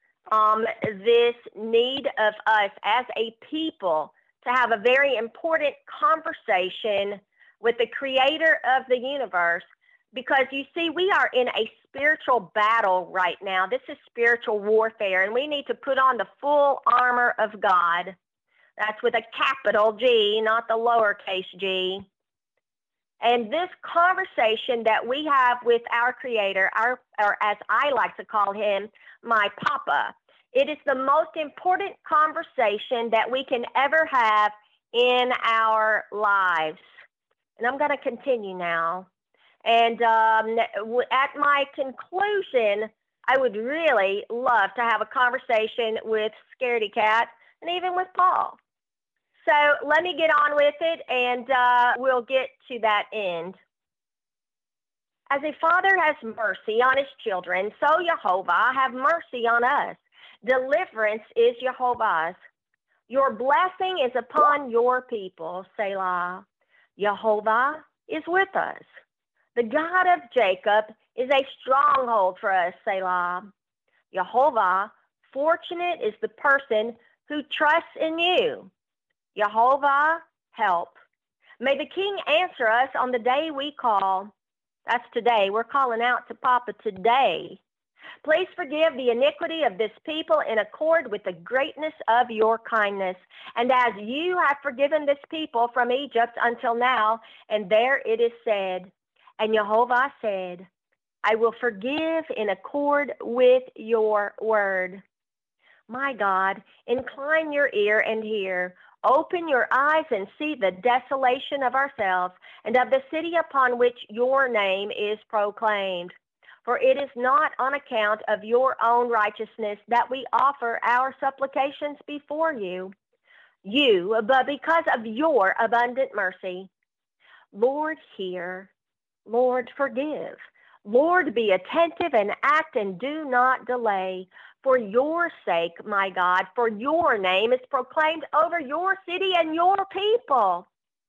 this need of us as a people to have a very important conversation with the creator of the universe, because you see, we are in a spiritual battle right now. This is spiritual warfare, and we need to put on the full armor of God. That's with a capital G, not the lowercase g. And this conversation that we have with our creator, or as I like to call him, my papa, it is the most important conversation that we can ever have in our lives. And I'm going to continue now. And at my conclusion, I would really love to have a conversation with Scaredy Cat and even with Paul. So let me get on with it, and we'll get to that end. As a father has mercy on his children, so Jehovah have mercy on us. Deliverance is Jehovah's. Your blessing is upon your people, Selah. Jehovah is with us. The God of Jacob is a stronghold for us, Selah. Jehovah, fortunate is the person who trusts in you. Jehovah, help. May the King answer us on the day we call. That's today. We're calling out to Papa today. Please forgive the iniquity of this people in accord with the greatness of your kindness. And as you have forgiven this people from Egypt until now, and there it is said, and Jehovah said, I will forgive in accord with your word. My God, incline your ear and hear. Open your eyes and see the desolation of ourselves and of the city upon which your name is proclaimed. For it is not on account of your own righteousness that we offer our supplications before you, but because of your abundant mercy. Lord, hear. Lord, forgive. Lord, be attentive and act and do not delay. For your sake, my God, for your name is proclaimed over your city and your people.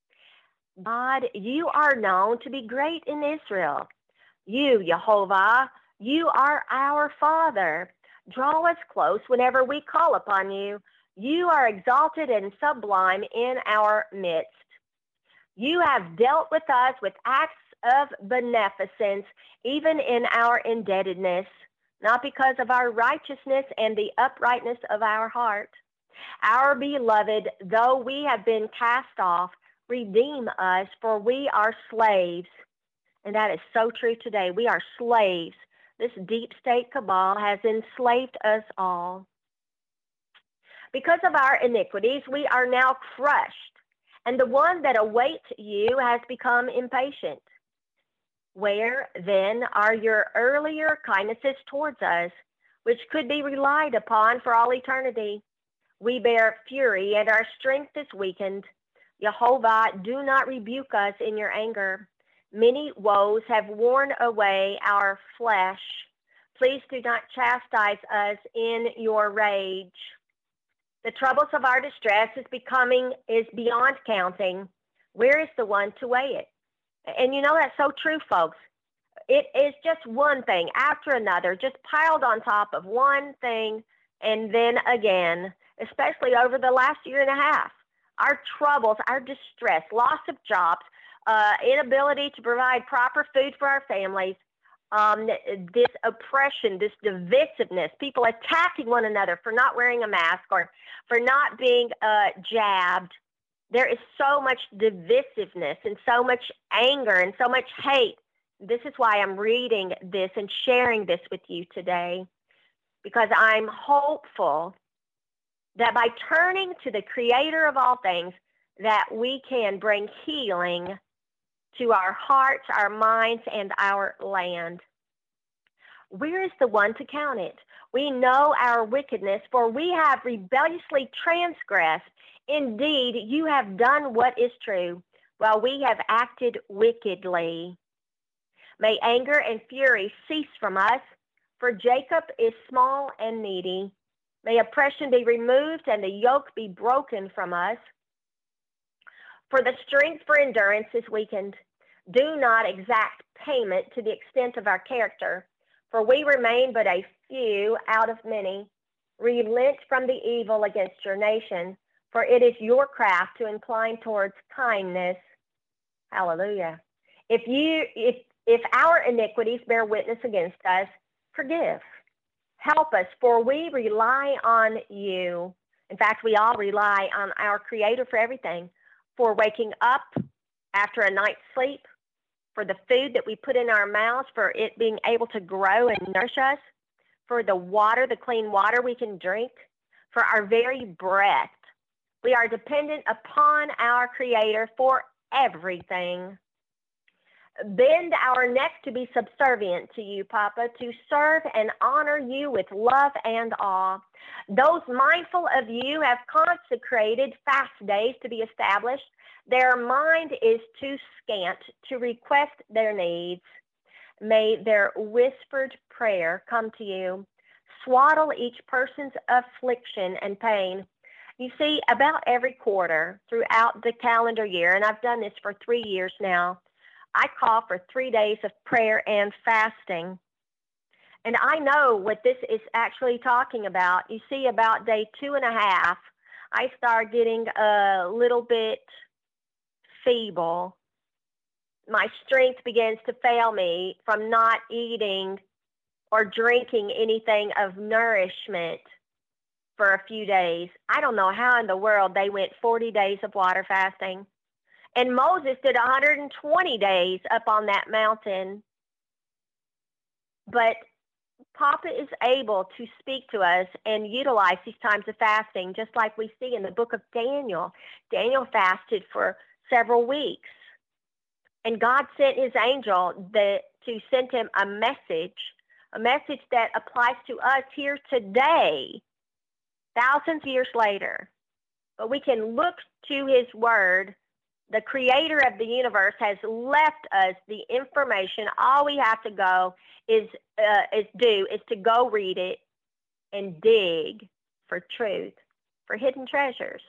God, you are known to be great in Israel. You, Jehovah, you are our Father. Draw us close whenever we call upon you. You are exalted and sublime in our midst. You have dealt with us with acts of beneficence, even in our indebtedness, not because of our righteousness and the uprightness of our heart. Our beloved, though we have been cast off, redeem us, for we are slaves. And that is so true today. We are slaves. This deep state cabal has enslaved us all. Because of our iniquities, we are now crushed, and the one that awaits you has become impatient. Where, then, are your earlier kindnesses towards us, which could be relied upon for all eternity? We bear fury, and our strength is weakened. Jehovah, do not rebuke us in your anger. Many woes have worn away our flesh. Please do not chastise us in your rage. The troubles of our distress is beyond counting. Where is the one to weigh it? And you know, that's so true, folks. It is just one thing after another, just piled on top of one thing and then again, especially over the last year and a half. Our troubles, our distress, loss of jobs, inability to provide proper food for our families, this oppression, this divisiveness, people attacking one another for not wearing a mask or for not being jabbed. There is so much divisiveness and so much anger and so much hate. This is why I'm reading this and sharing this with you today, because I'm hopeful that by turning to the Creator of all things, that we can bring healing to our hearts, our minds, and our land. Where is the one to count it? We know our wickedness, for we have rebelliously transgressed. Indeed, you have done what is true, while we have acted wickedly. May anger and fury cease from us, for Jacob is small and needy. May oppression be removed and the yoke be broken from us. For the strength for endurance is weakened. Do not exact payment to the extent of our character, for we remain but a few out of many. Relent from the evil against your nation, for it is your craft to incline towards kindness. Hallelujah. If our iniquities bear witness against us, forgive. Help us, for we rely on you. In fact, we all rely on our Creator for everything, for waking up after a night's sleep, for the food that we put in our mouths, for it being able to grow and nourish us, for the water, the clean water we can drink, for our very breath. We are dependent upon our Creator for everything. Bend our neck to be subservient to you, Papa, to serve and honor you with love and awe. Those mindful of you have consecrated fast days to be established. Their mind is too scant to request their needs. May their whispered prayer come to you. swaddle each person's affliction and pain. You see, about every quarter throughout the calendar year, and I've done this for 3 years now, I call for 3 days of prayer and fasting. And I know what this is actually talking about. You see, about day 2.5, I start getting a little bit feeble. My strength begins to fail me from not eating or drinking anything of nourishment for a few days. I don't know how in the world they went 40 days of water fasting. And Moses did 120 days up on that mountain. But Papa is able to speak to us and utilize these times of fasting, just like we see in the book of Daniel. Daniel fasted for several weeks. And God sent his angel to send him a message that applies to us here today, thousands of years later. But we can look to his word. The creator of the universe has left us the information. All we have to go is to go read it and dig for truth, for hidden treasures.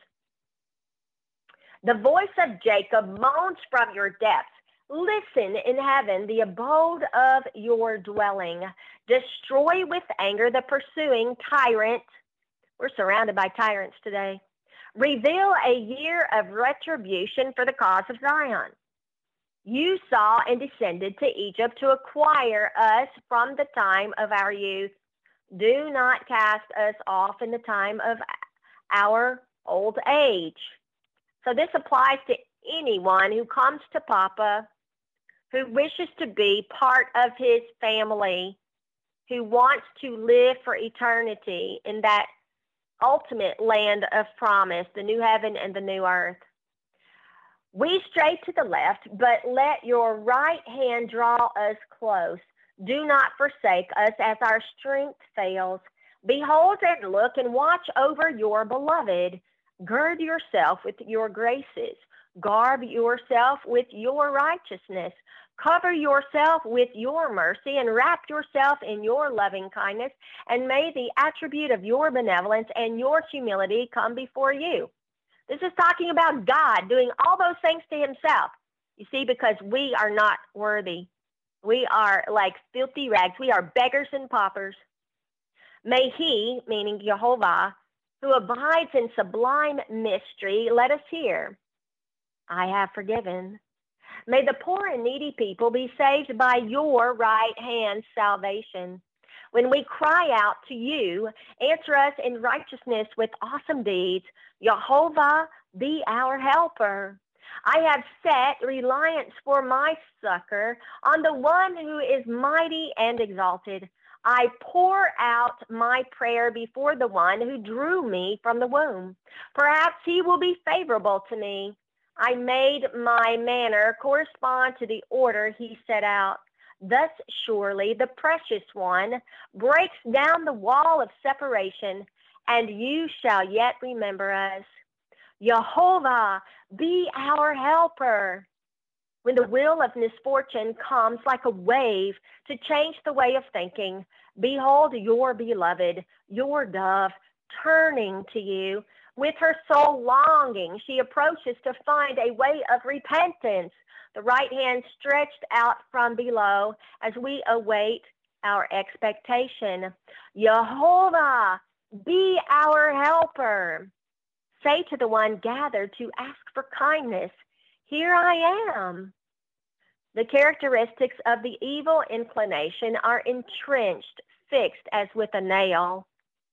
The voice of Jacob moans from your depths. Listen in heaven, the abode of your dwelling. Destroy with anger the pursuing tyrant. We're surrounded by tyrants today. Reveal a year of retribution for the cause of Zion. You saw and descended to Egypt to acquire us from the time of our youth. Do not cast us off in the time of our old age. So this applies to anyone who comes to Papa, who wishes to be part of his family, who wants to live for eternity in that ultimate land of promise, the new heaven and the new earth. We stray to the left, but let your right hand draw us close. Do not forsake us as our strength fails. Behold and look and watch over your beloved. Gird yourself with your graces. Garb yourself with your righteousness. Cover yourself with your mercy and wrap yourself in your loving kindness. And may the attribute of your benevolence and your humility come before you. This is talking about God doing all those things to himself. You see, because we are not worthy. We are like filthy rags. We are beggars and paupers. May he, meaning Jehovah, who abides in sublime mystery, let us hear. I have forgiven. May the poor and needy people be saved by your right hand salvation. When we cry out to you, answer us in righteousness with awesome deeds. Jehovah, be our helper. I have set reliance for my succor on the one who is mighty and exalted. I pour out my prayer before the one who drew me from the womb. Perhaps he will be favorable to me. I made my manner correspond to the order he set out. Thus surely the precious one breaks down the wall of separation, and you shall yet remember us. Jehovah, be our helper. When the wheel of misfortune comes like a wave to change the way of thinking, behold your beloved, your dove, turning to you. With her soul longing, she approaches to find a way of repentance, the right hand stretched out from below as we await our expectation. Jehovah, be our helper. Say to the one gathered to ask for kindness, here I am. The characteristics of the evil inclination are entrenched, fixed as with a nail,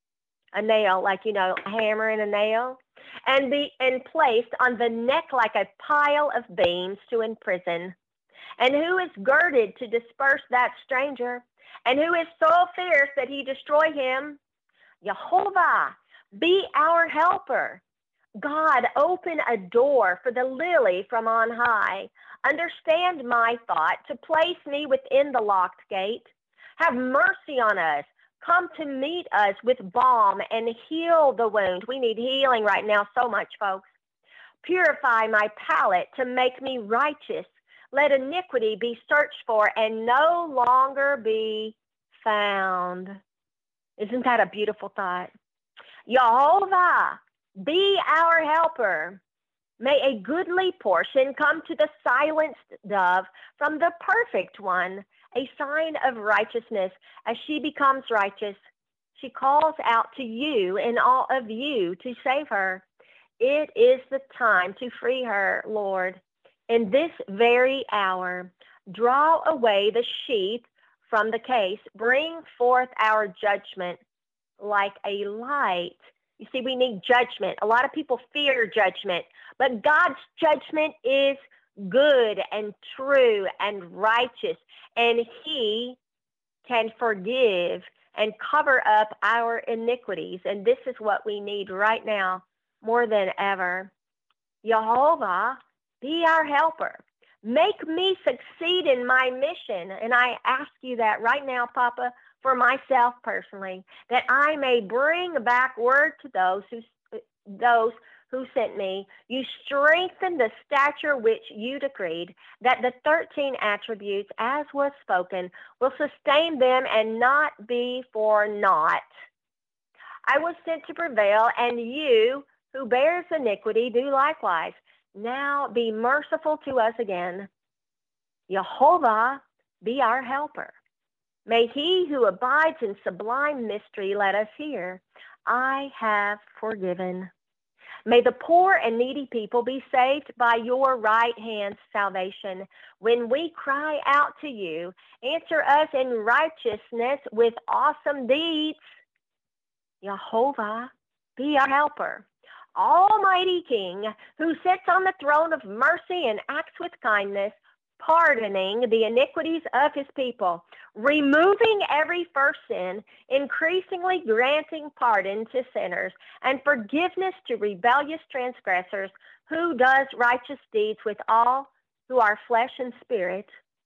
like, a hammer and a nail, and placed on the neck like a pile of beams to imprison. And who is girded to disperse that stranger? And who is so fierce that he destroy him? Jehovah, be our helper. God, open a door for the lily from on high. Understand my thought to place me within the locked gate. Have mercy on us. Come to meet us with balm and heal the wound. We need healing right now so much, folks. Purify my palate to make me righteous. Let iniquity be searched for and no longer be found. Isn't that a beautiful thought? Jehovah, be our helper. May a goodly portion come to the silenced dove from the perfect one, a sign of righteousness. As she becomes righteous, she calls out to you and all of you to save her. It is the time to free her, Lord. In this very hour, draw away the sheath from the case. Bring forth our judgment like a light. You see, we need judgment. A lot of people fear judgment, but God's judgment is good and true and righteous, and he can forgive and cover up our iniquities. And this is what we need right now more than ever. Jehovah, be our helper. Make me succeed in my mission. And I ask you that right now, Papa, for myself personally, that I may bring back word to those who sent me. You strengthen the stature which you decreed, that the 13 attributes, as was spoken, will sustain them and not be for naught. I was sent to prevail, and you, who bears iniquity, do likewise. Now be merciful to us again. Jehovah, be our helper. May he who abides in sublime mystery let us hear, I have forgiven. May the poor and needy people be saved by your right hand's salvation. When we cry out to you, answer us in righteousness with awesome deeds. Jehovah, be our helper. Almighty King, who sits on the throne of mercy and acts with kindness, pardoning the iniquities of his people, removing every first sin, increasingly granting pardon to sinners and forgiveness to rebellious transgressors, who does righteous deeds with all who are flesh and spirit.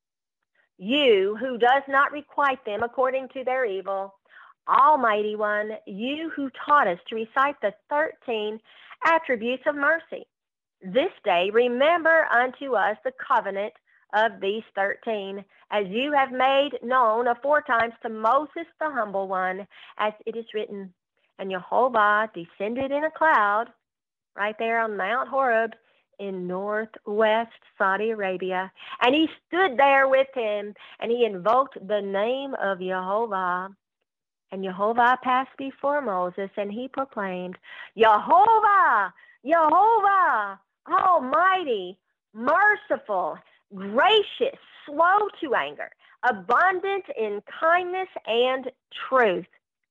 You who does not requite them according to their evil. Almighty One, you who taught us to recite the 13 attributes of mercy. This day remember unto us the covenant of these 13, as you have made known aforetimes to Moses the humble one, as it is written. And Jehovah descended in a cloud right there on Mount Horeb in northwest Saudi Arabia. And he stood there with him, and he invoked the name of Jehovah. And Jehovah passed before Moses, and he proclaimed, Jehovah, Jehovah, almighty, merciful, gracious, slow to anger, abundant in kindness and truth,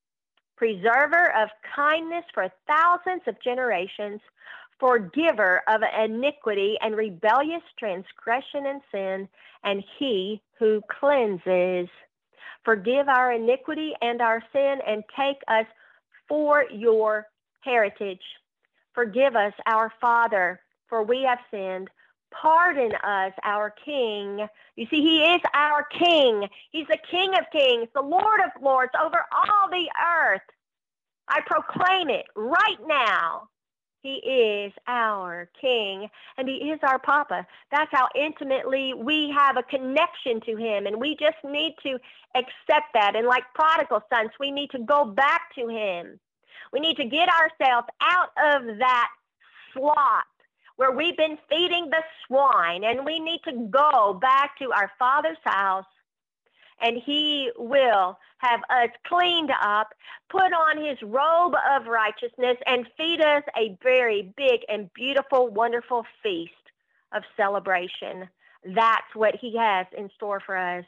preserver of kindness for thousands of generations, forgiver of iniquity and rebellious transgression and sin, and he who cleanses. Forgive our iniquity and our sin, and take us for your heritage. Forgive us, our Father, for we have sinned. Pardon us, our King. You see, he is our King. He's the King of kings, the Lord of lords, over all the earth. I proclaim it right now. He is our King, and he is our Papa. That's how intimately we have a connection to him, and we just need to accept that. And like prodigal sons, we need to go back to him. We need to get ourselves out of that slop where we've been feeding the swine, and we need to go back to our Father's house, and he will have us cleaned up, put on his robe of righteousness, and feed us a very big and beautiful, wonderful feast of celebration. That's what he has in store for us.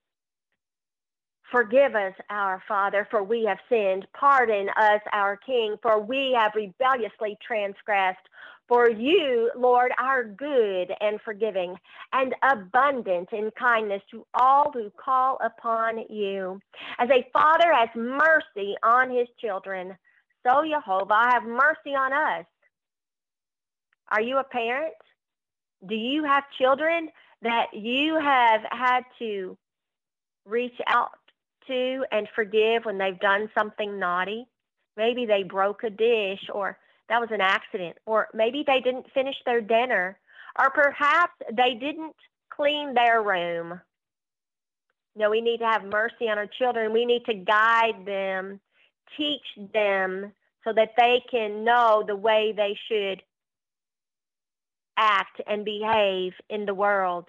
Forgive us, our Father, for we have sinned. Pardon us, our King, for we have rebelliously transgressed. For you, Lord, are good and forgiving and abundant in kindness to all who call upon you. As a father has mercy on his children, so Jehovah, have mercy on us. Are you a parent? Do you have children that you have had to reach out to and forgive when they've done something naughty? Maybe they broke a dish, or that was an accident, or maybe they didn't finish their dinner, or perhaps they didn't clean their room. No, we need to have mercy on our children. We need to guide them teach them so that they can know the way they should act and behave in the world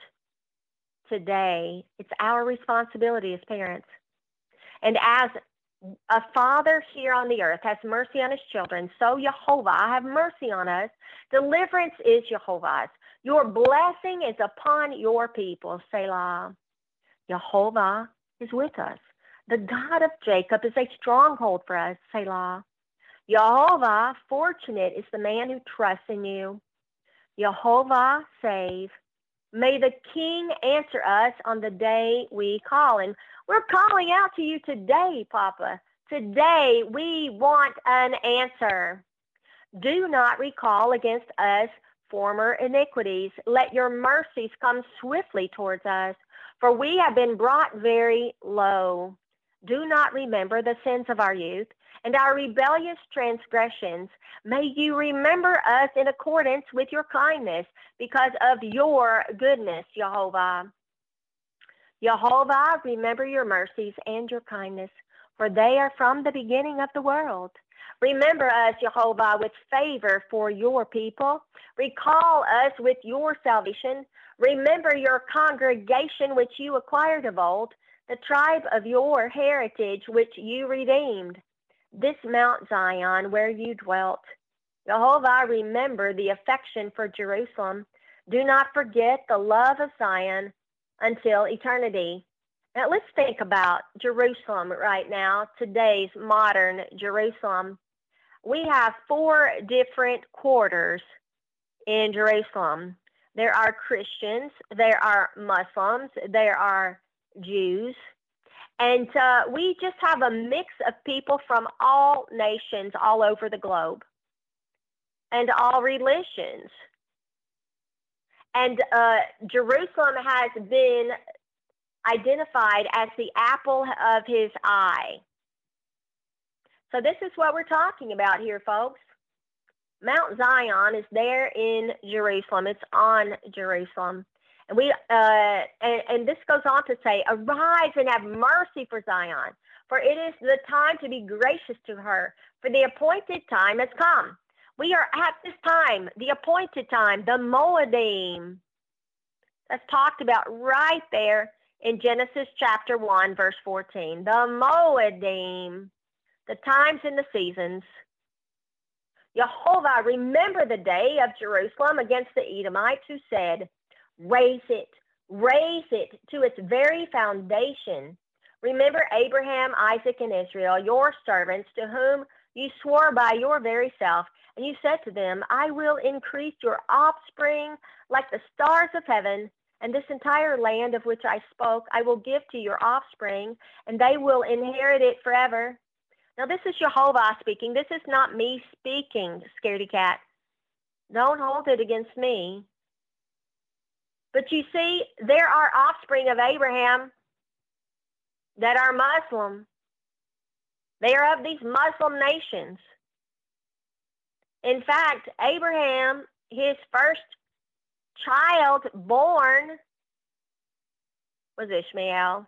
today. It's our responsibility as parents. And as a father here on the earth has mercy on his children, so Jehovah have mercy on us. Deliverance is Jehovah's. Your blessing is upon your people, Selah. Jehovah is with us. The God of Jacob is a stronghold for us, Selah. Jehovah, fortunate is the man who trusts in you. Jehovah, save. May the King answer us on the day we call. And we're calling out to you today, Papa. Today, we want an answer. Do not recall against us former iniquities. Let your mercies come swiftly towards us, for we have been brought very low. Do not remember the sins of our youth and our rebellious transgressions. May you remember us in accordance with your kindness because of your goodness, Jehovah. Jehovah, remember your mercies and your kindness, for they are from the beginning of the world. Remember us, Jehovah, with favor for your people. Recall us with your salvation. Remember your congregation which you acquired of old, the tribe of your heritage which you redeemed, this Mount Zion where you dwelt. Jehovah, remember the affection for Jerusalem. Do not forget the love of Zion until eternity. Now let's think about Jerusalem right now, today's modern Jerusalem. We have 4 different quarters in Jerusalem. There are Christians, there are Muslims, there are Jews, and we just have a mix of people from all nations all over the globe and all religions. And Jerusalem has been identified as the apple of his eye. So this is what we're talking about here, folks. Mount Zion is there in Jerusalem. It's on Jerusalem. And and this goes on to say, arise and have mercy for Zion, for it is the time to be gracious to her, for the appointed time has come. We are at this time, the appointed time, the Moedim. That's talked about right there in Genesis chapter 1, verse 14. The Moedim, the times and the seasons. Jehovah, remember the day of Jerusalem against the Edomites who said, raise it to its very foundation. Remember Abraham, Isaac, and Israel, your servants, to whom you swore by your very self, and you said to them, I will increase your offspring like the stars of heaven, and this entire land of which I spoke I will give to your offspring, and they will inherit it forever. Now this is Jehovah speaking. This is not me speaking, scaredy cat. Don't hold it against me. But you see, there are offspring of Abraham that are Muslim. They are of these Muslim nations. In fact, Abraham, his first child born was Ishmael.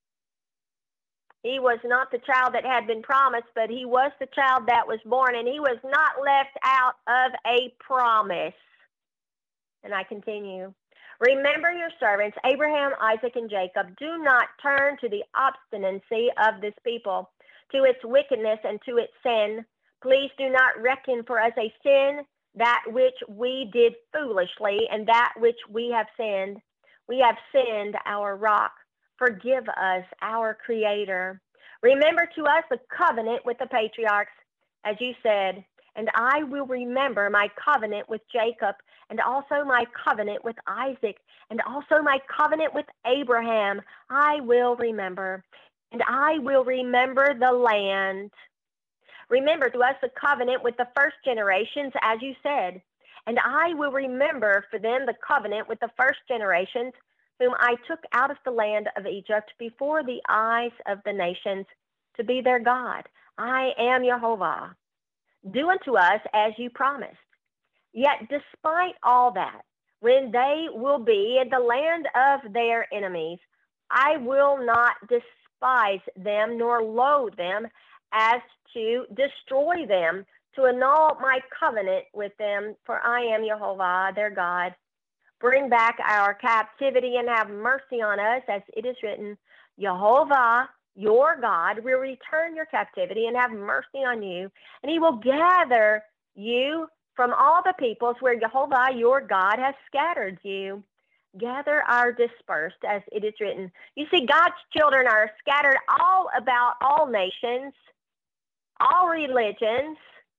He was not the child that had been promised, but he was the child that was born, and he was not left out of a promise. And I continue. Remember your servants, Abraham, Isaac, and Jacob. Do not turn to the obstinacy of this people, to its wickedness and to its sin. Please do not reckon for us a sin that which we did foolishly and that which we have sinned. We have sinned, our rock. Forgive us, our Creator. Remember to us the covenant with the patriarchs, as you said, and I will remember my covenant with Jacob, and also my covenant with Isaac, and also my covenant with Abraham. I will remember, and I will remember the land. Remember to us the covenant with the first generations, as you said, and I will remember for them the covenant with the first generations, whom I took out of the land of Egypt before the eyes of the nations to be their God. I am Jehovah. Do unto us as you promised. Yet despite all that, when they will be in the land of their enemies, I will not despise them nor loathe them as to destroy them, to annul my covenant with them, for I am Jehovah, their God. Bring back our captivity and have mercy on us, as it is written, Jehovah, your God, will return your captivity and have mercy on you, and he will gather you from all the peoples where Jehovah, your God, has scattered you. Gather our dispersed, as it is written. You see, God's children are scattered all about all nations, all religions,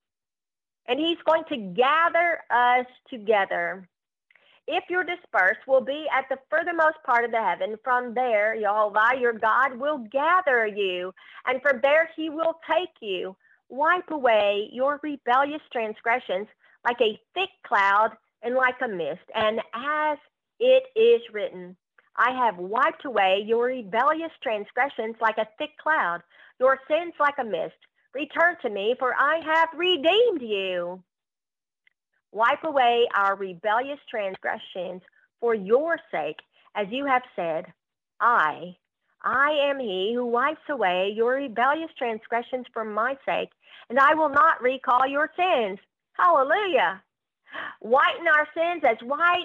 and he's going to gather us together. If you're dispersed, will be at the furthermost part of the heaven. From there, Jehovah, your God, will gather you, and from there he will take you. Wipe away your rebellious transgressions like a thick cloud and like a mist. And as it is written, I have wiped away your rebellious transgressions like a thick cloud, your sins like a mist. Return to me, for I have redeemed you. Wipe away our rebellious transgressions for your sake, as you have said, I am he who wipes away your rebellious transgressions for my sake, and I will not recall your sins. Hallelujah. Whiten our sins as white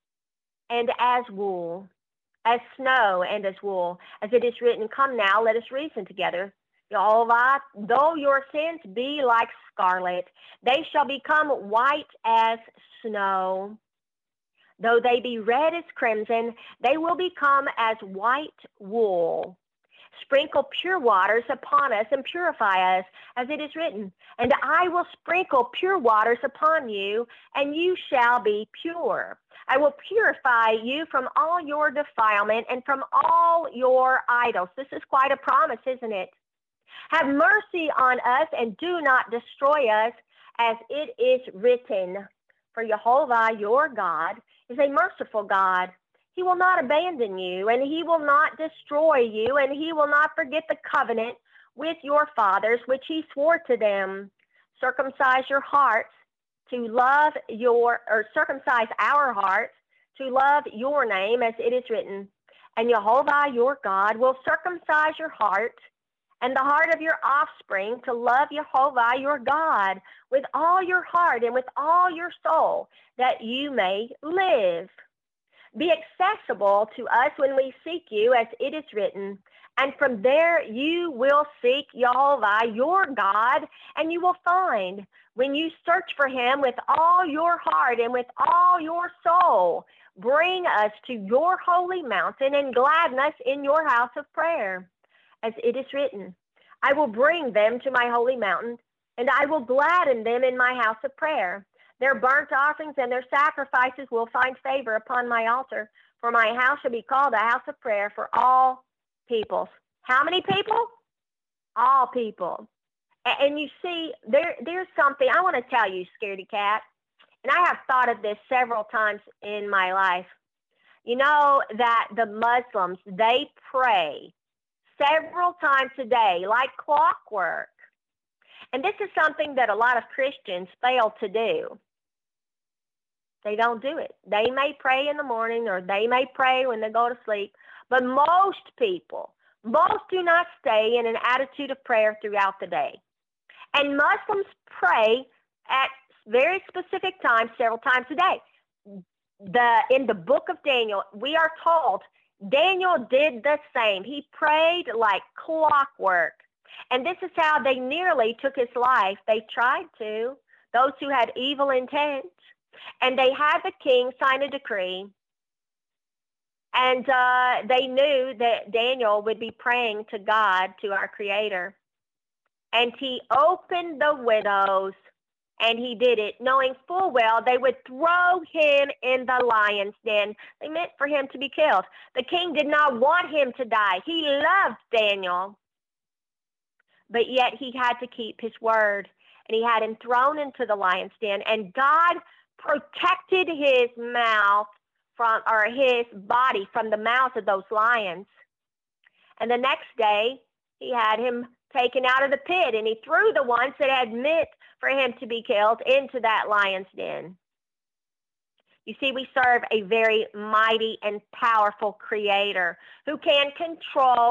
and as wool, as snow and as wool, as it is written, come now, let us reason together. Jehovah, though your sins be like scarlet, they shall become white as snow. Though they be red as crimson, they will become as white wool. Sprinkle pure waters upon us and purify us, as it is written, and I will sprinkle pure waters upon you, and you shall be pure. I will purify you from all your defilement and from all your idols. This is quite a promise, isn't it? Have mercy on us and do not destroy us, as it is written. For Jehovah, your God, is a merciful God. He will not abandon you, and he will not destroy you, and he will not forget the covenant with your fathers, which he swore to them. Circumcise your hearts to love circumcise our hearts to love your name, as it is written. And Jehovah, your God, will circumcise your heart and the heart of your offspring to love Jehovah your God with all your heart and with all your soul, that you may live. Be accessible to us when we seek you, as it is written, and from there you will seek Jehovah your God, and you will find when you search for him with all your heart and with all your soul. Bring us to your holy mountain and gladden us in your house of prayer. As it is written, I will bring them to my holy mountain, and I will gladden them in my house of prayer. Their burnt offerings and their sacrifices will find favor upon my altar, for my house shall be called a house of prayer for all peoples. How many people? All people. And you see, there's something I want to tell you, Scaredy Cat, and I have thought of this several times in my life. You know that the Muslims, they pray several times a day, like clockwork. And this is something that a lot of Christians fail to do. They don't do it. They may pray in the morning, or they may pray when they go to sleep, but most do not stay in an attitude of prayer throughout the day. And Muslims pray at very specific times, several times a day. In the book of Daniel, we are told Daniel did the same. He prayed like clockwork. And this is how they nearly took his life. They tried to, those who had evil intent. And they had the king sign a decree. And they knew that Daniel would be praying to God, to our Creator. And he opened the windows, and he did it, knowing full well they would throw him in the lion's den. They meant for him to be killed. The king did not want him to die. He loved Daniel. But yet he had to keep his word, and he had him thrown into the lion's den. And God protected his his body from the mouths of those lions. And the next day, he had him taken out of the pit, and he threw the ones that had meant for him to be killed into that lion's den. You see, we serve a very mighty and powerful Creator who can control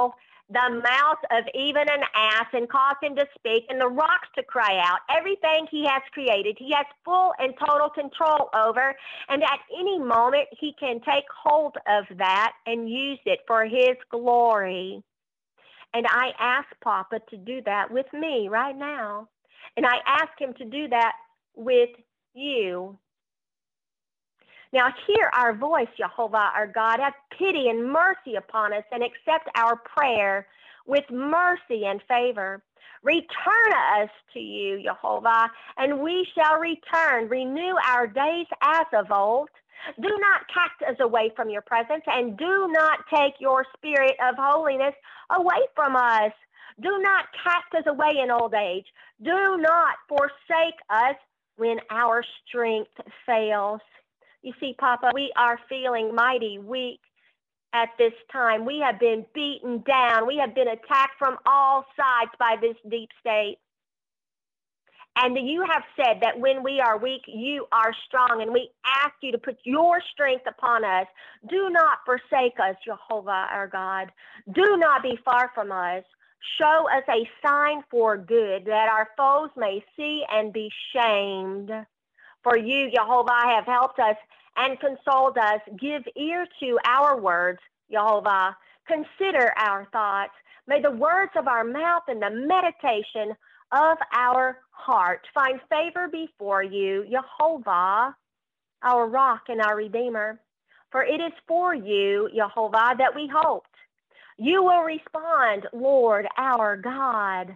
the mouth of even an ass and cause him to speak, and the rocks to cry out. Everything he has created, he has full and total control over, and at any moment he can take hold of that and use it for his glory. And I ask Papa to do that with me right now. And I ask him to do that with you. Now hear our voice, Jehovah, our God. Have pity and mercy upon us and accept our prayer with mercy and favor. Return us to you, Jehovah, and we shall return. Renew our days as of old. Do not cast us away from your presence, and do not take your spirit of holiness away from us. Do not cast us away in old age. Do not forsake us when our strength fails. You see, Papa, we are feeling mighty weak at this time. We have been beaten down. We have been attacked from all sides by this deep state. And you have said that when we are weak, you are strong. And we ask you to put your strength upon us. Do not forsake us, Jehovah, our God. Do not be far from us. Show us a sign for good, that our foes may see and be shamed. For you, Jehovah, have helped us and consoled us. Give ear to our words, Jehovah. Consider our thoughts. May the words of our mouth and the meditation of our heart find favor before you, Jehovah, our rock and our redeemer. For it is for you, Jehovah, that we hoped. You will respond, Lord, our God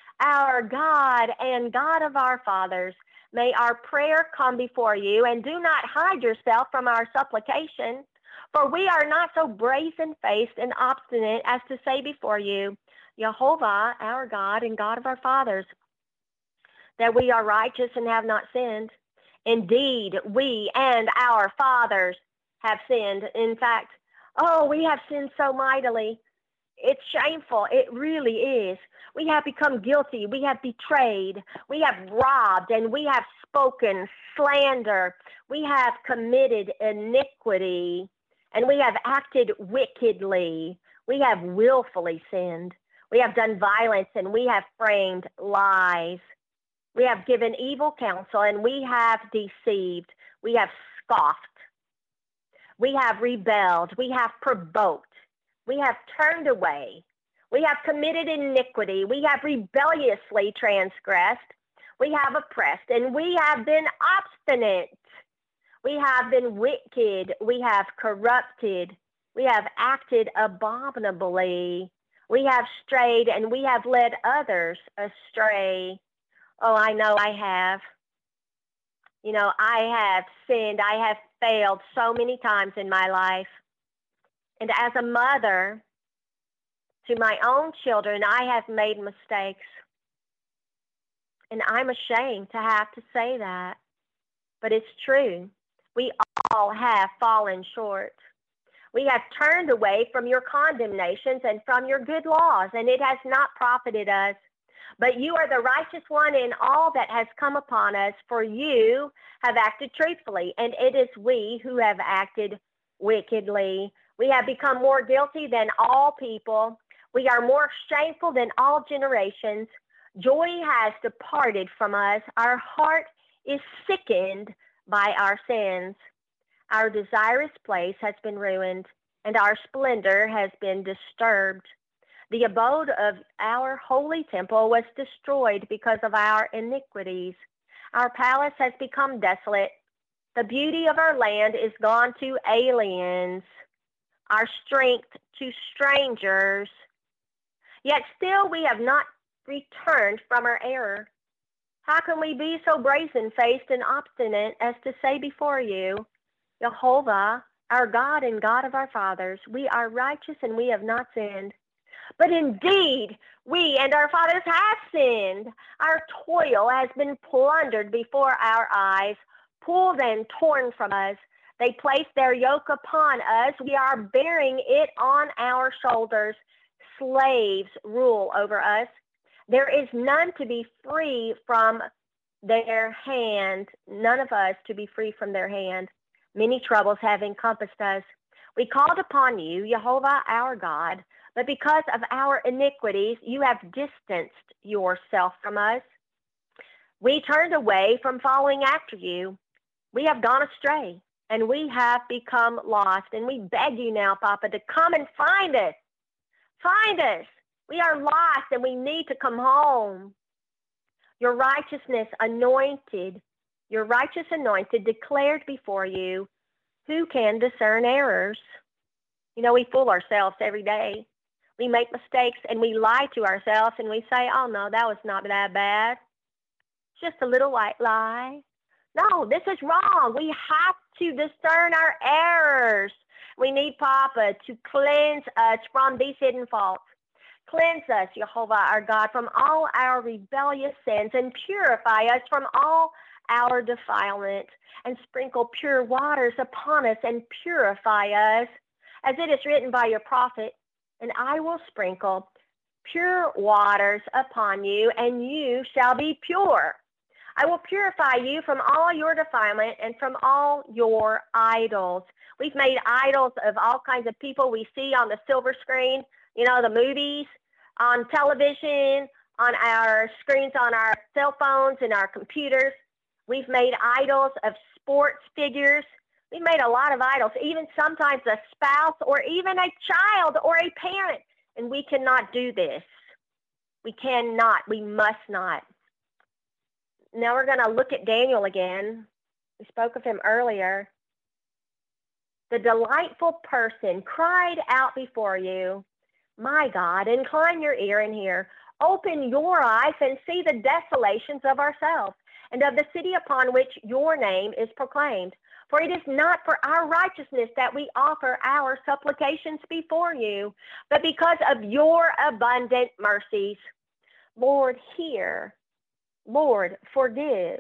and God of our fathers. May our prayer come before you, and do not hide yourself from our supplication, for we are not so brazen-faced and obstinate as to say before you, Jehovah, our God and God of our fathers, that we are righteous and have not sinned. Indeed, we and our fathers have sinned. In fact, we have sinned so mightily. It's shameful. It really is. We have become guilty. We have betrayed. We have robbed, and we have spoken slander. We have committed iniquity, and we have acted wickedly. We have willfully sinned. We have done violence, and we have framed lies. We have given evil counsel, and we have deceived. We have scoffed. We have rebelled. We have provoked. We have turned away. We have committed iniquity. We have rebelliously transgressed. We have oppressed, and we have been obstinate. We have been wicked. We have corrupted. We have acted abominably. We have strayed, and we have led others astray. Oh, I know I have. I have sinned. I have failed so many times in my life. And as a mother to my own children, I have made mistakes. And I'm ashamed to have to say that. But it's true. We all have fallen short. We have turned away from your condemnations and from your good laws, and it has not profited us. But you are the righteous one in all that has come upon us, for you have acted truthfully, and it is we who have acted wickedly. We have become more guilty than all people. We are more shameful than all generations. Joy has departed from us. Our heart is sickened by our sins. Our desirous place has been ruined, and our splendor has been disturbed. The abode of our holy temple was destroyed because of our iniquities. Our palace has become desolate. The beauty of our land is gone to aliens, our strength to strangers. Yet still we have not returned from our error. How can we be so brazen-faced and obstinate as to say before you, Jehovah, our God and God of our fathers, we are righteous and we have not sinned? But indeed, we and our fathers have sinned. Our toil has been plundered before our eyes, pulled and torn from us. They place their yoke upon us. We are bearing it on our shoulders. Slaves rule over us. There is none to be free from their hand, none of us to be free from their hand. Many troubles have encompassed us. We called upon you, Jehovah our God, But because of our iniquities, you have distanced yourself from us. We turned away from following after you. We have gone astray, and we have become lost. And we beg you now, Papa, to come and find us. Find us. We are lost, and we need to come home. Your righteous anointed declared before you, who can discern errors? You know, we fool ourselves every day. We make mistakes, and we lie to ourselves, and we say, oh, no, that was not that bad. Just a little white lie. No, this is wrong. We have to discern our errors. We need Papa to cleanse us from these hidden faults. Cleanse us, Jehovah, our God, from all our rebellious sins and purify us from all our defilement, and sprinkle pure waters upon us and purify us, as it is written by your prophet, and I will sprinkle pure waters upon you, and you shall be pure. I will purify you from all your defilement and from all your idols. We've made idols of all kinds of people we see on the silver screen, you know, the movies, on television, on our screens, on our cell phones and our computers. We've made idols of sports figures. We've made a lot of idols, even sometimes a spouse or even a child or a parent. And we cannot do this. We cannot. We must not. Now we're going to look at Daniel again. We spoke of him earlier. The delightful person cried out before you, my God, incline your ear and hear. Open your eyes and see the desolations of ourselves and of the city upon which your name is proclaimed. For it is not for our righteousness that we offer our supplications before you, but because of your abundant mercies. Lord, hear. Lord, forgive.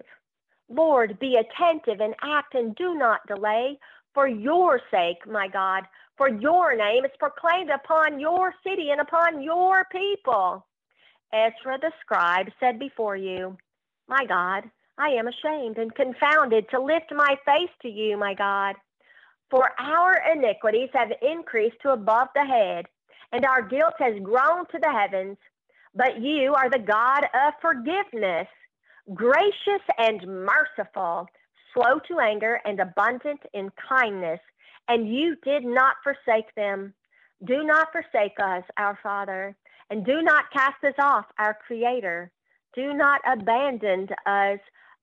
Lord, be attentive and act and do not delay. For your sake, my God, for your name is proclaimed upon your city and upon your people. Ezra the scribe said before you, my God, I am ashamed and confounded to lift my face to you, my God. For our iniquities have increased to above the head, and our guilt has grown to the heavens. But you are the God of forgiveness, gracious and merciful, slow to anger and abundant in kindness, and you did not forsake them. Do not forsake us, our Father, and do not cast us off, our Creator. Do not abandon us,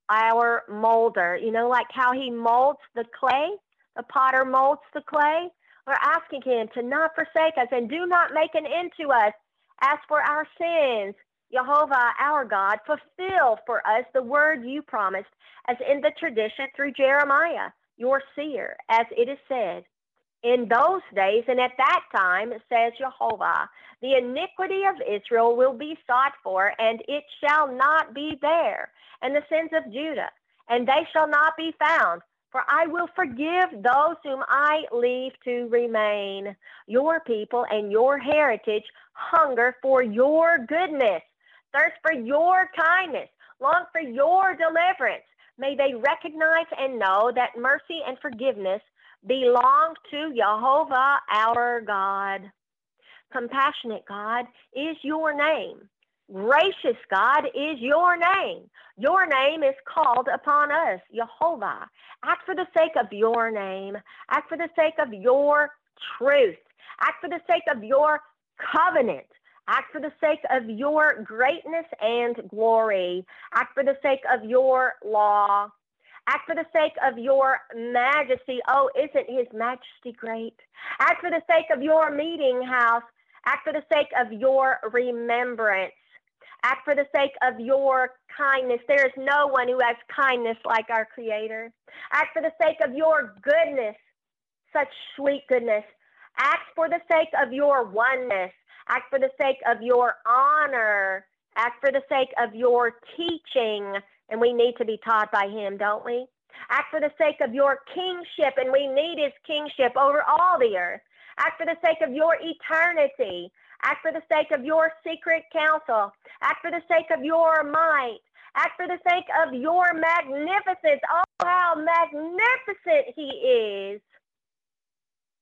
our molder. You know, like how he molds the clay, the potter molds the clay. We're asking him to not forsake us and do not make an end to us. As for our sins, Jehovah, our God, fulfill for us the word you promised, as in the tradition through Jeremiah, your seer, as it is said. In those days and at that time, says Jehovah, the iniquity of Israel will be sought for, and it shall not be there, and the sins of Judah, and they shall not be found. For I will forgive those whom I leave to remain. Your people and your heritage hunger for your goodness, thirst for your kindness, long for your deliverance. May they recognize and know that mercy and forgiveness belong to Jehovah our God. Compassionate God is your name. Gracious God is your name. Your name is called upon us, Jehovah. Act for the sake of your name. Act for the sake of your truth. Act for the sake of your covenant. Act for the sake of your greatness and glory. Act for the sake of your law. Act for the sake of your majesty. Oh, isn't his majesty great? Act for the sake of your meeting house. Act for the sake of your remembrance. Act for the sake of your kindness. There is no one who has kindness like our Creator. Act for the sake of your goodness, such sweet goodness. Act for the sake of your oneness. Act for the sake of your honor. Act for the sake of your teaching. And we need to be taught by him, don't we? Act for the sake of your kingship, and we need his kingship over all the earth. Act for the sake of your eternity. Act for the sake of your secret counsel. Act for the sake of your might. Act for the sake of your magnificence. Oh, how magnificent he is.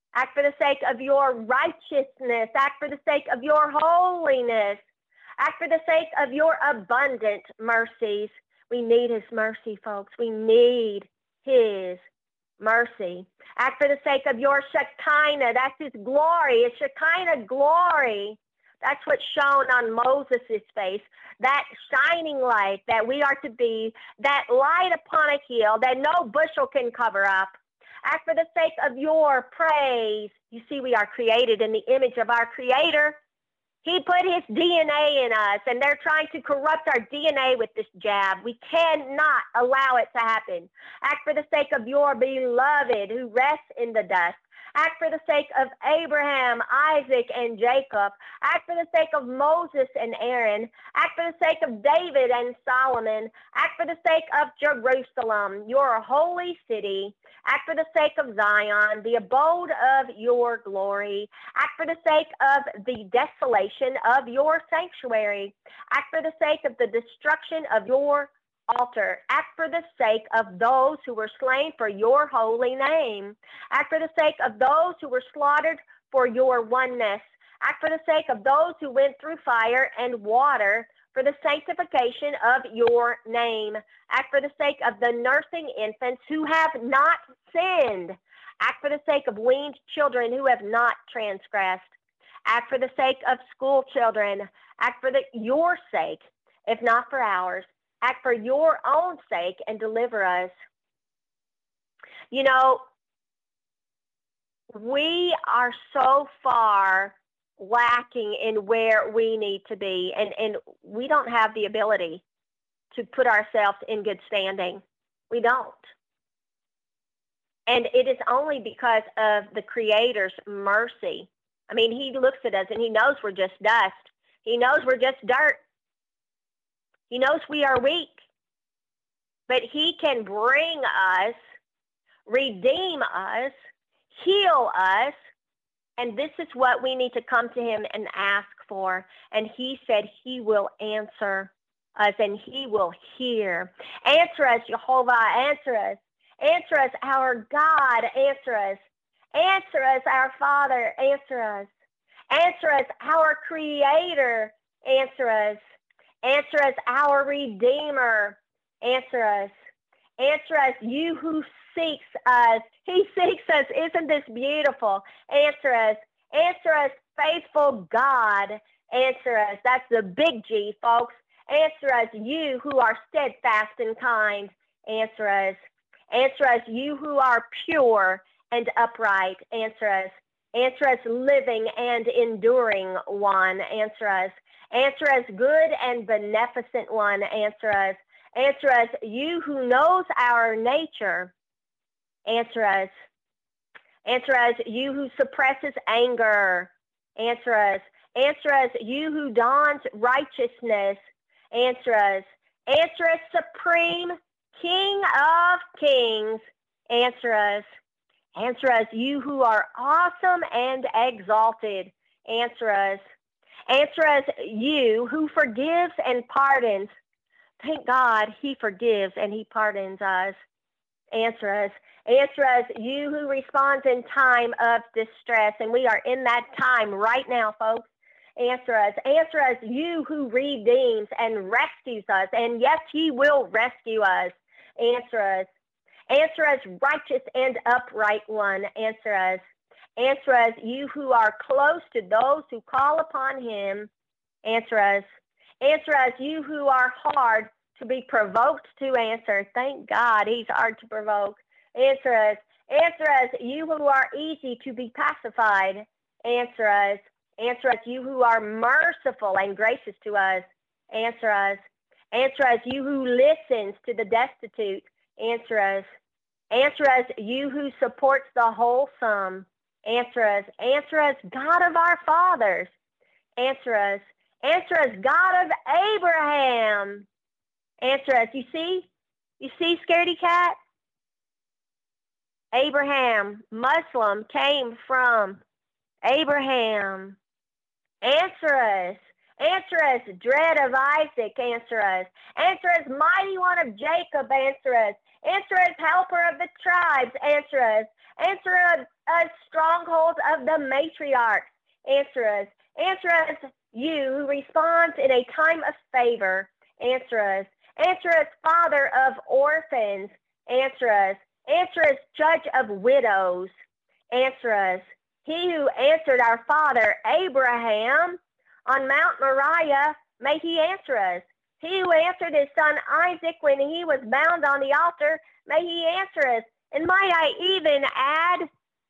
Act for the sake of your righteousness. Act for the sake of your holiness. Act for the sake of your abundant mercies. We need his mercy, folks. We need his mercy. Act for the sake of your Shekinah. That's his glory. His Shekinah glory. That's what's shown on Moses' face. That shining light that we are to be, that light upon a hill that no bushel can cover up. Act for the sake of your praise. You see, we are created in the image of our Creator. He put his DNA in us, and they're trying to corrupt our DNA with this jab. We cannot allow it to happen. Act for the sake of your beloved who rests in the dust. Act for the sake of Abraham, Isaac, and Jacob. Act for the sake of Moses and Aaron. Act for the sake of David and Solomon. Act for the sake of Jerusalem, your holy city. Act for the sake of Zion, the abode of your glory. Act for the sake of the desolation of your sanctuary. Act for the sake of the destruction of your altar. Act for the sake of those who were slain for your holy name. Act for the sake of those who were slaughtered for your oneness. Act for the sake of those who went through fire and water for the sanctification of your name. Act for the sake of the nursing infants who have not sinned. Act for the sake of weaned children who have not transgressed. Act for the sake of school children. Act for your sake, if not for ours. Act for your own sake and deliver us. You know, we are so far lacking in where we need to be, and we don't have the ability to put ourselves in good standing. We don't. And it is only because of the Creator's mercy. I mean, he looks at us and he knows we're just dust. He knows we're just dirt. He knows we are weak, but he can bring us, redeem us, heal us, and this is what we need to come to him and ask for. And he said he will answer us and he will hear. Answer us, Jehovah, answer us. Answer us, our God, answer us. Answer us, our Father, answer us. Answer us, our Creator, answer us. Answer us, our Redeemer. Answer us. Answer us, you who seeks us. He seeks us. Isn't this beautiful? Answer us. Answer us, faithful God. Answer us. That's the big G, folks. Answer us, you who are steadfast and kind. Answer us. Answer us, you who are pure and upright. Answer us. Answer us, living and enduring one. Answer us. Answer us, good and beneficent one. Answer us. Answer us, you who knows our nature. Answer us. Answer us, you who suppresses anger. Answer us. Answer us, you who dawns righteousness. Answer us. Answer us, supreme King of kings. Answer us. Answer us, you who are awesome and exalted. Answer us. Answer us, you who forgives and pardons. Thank God he forgives and he pardons us. Answer us. Answer us, you who responds in time of distress. And we are in that time right now, folks. Answer us. Answer us, you who redeems and rescues us. And yes, he will rescue us. Answer us. Answer us, righteous and upright one. Answer us. Answer us, you who are close to those who call upon him. Answer us. Answer us, you who are hard to be provoked to answer. Thank God he's hard to provoke. Answer us. Answer us, you who are easy to be pacified. Answer us. Answer us, you who are merciful and gracious to us. Answer us. Answer us, you who listens to the destitute. Answer us. Answer us, you who supports the wholesome. Answer us. Answer us, God of our fathers. Answer us. Answer us, God of Abraham. Answer us. You see? You see, Scaredy Cat? Abraham, Muslim, came from Abraham. Answer us. Answer us, dread of Isaac. Answer us. Answer us, mighty one of Jacob. Answer us. Answer us, helper of the tribes. Answer us. Answer us, strongholds of the matriarchs. Answer us. Answer us, you who responds in a time of favor. Answer us. Answer us, father of orphans. Answer us. Answer us, judge of widows. Answer us. He who answered our father Abraham on Mount Moriah, may he answer us. He who answered his son Isaac when he was bound on the altar, may he answer us. And might I even add,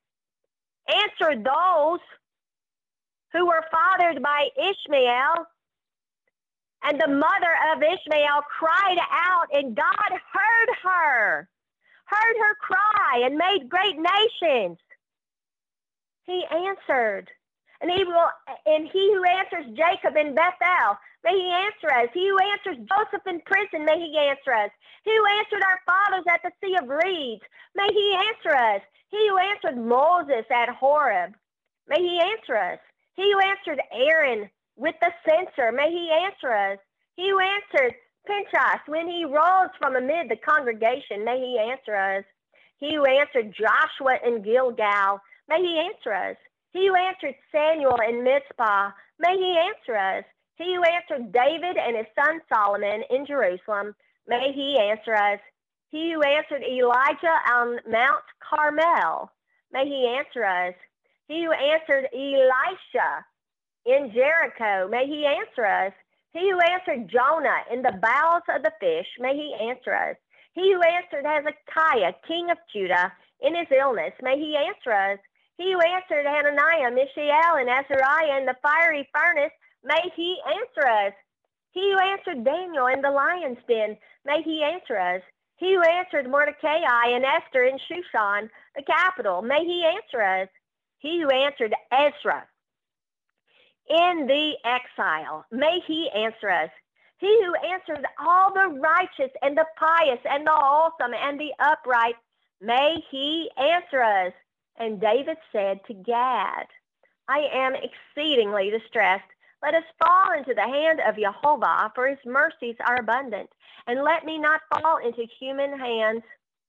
answer those who were fathered by Ishmael. And the mother of Ishmael cried out, and God heard her cry, and made great nations. He answered. And he who answers Jacob in Bethel, may he answer us. He who answers Joseph in prison, may he answer us. He who answered our fathers at the Sea of Reeds, may he answer us. He who answered Moses at Horeb, may he answer us. He who answered Aaron with the censer, may he answer us. He who answered Pinchas when he rose from amid the congregation, may he answer us. He who answered Joshua in Gilgal, may he answer us. He who answered Samuel in Mizpah, may he answer us. He who answered David and his son Solomon in Jerusalem, may he answer us. He who answered Elijah on Mount Carmel, may he answer us. He who answered Elisha in Jericho, may he answer us. He who answered Jonah in the bowels of the fish, may he answer us. He who answered Hezekiah, king of Judah, in his illness, may he answer us. He who answered Hananiah, Mishael, and Azariah in the fiery furnace, may he answer us. He who answered Daniel in the lion's den, may he answer us. He who answered Mordecai and Esther in Shushan, the capital, may he answer us. He who answered Ezra in the exile, may he answer us. He who answered all the righteous and the pious and the wholesome and the upright, may he answer us. And David said to Gad, I am exceedingly distressed. Let us fall into the hand of Jehovah, for his mercies are abundant, and let me not fall into human hands.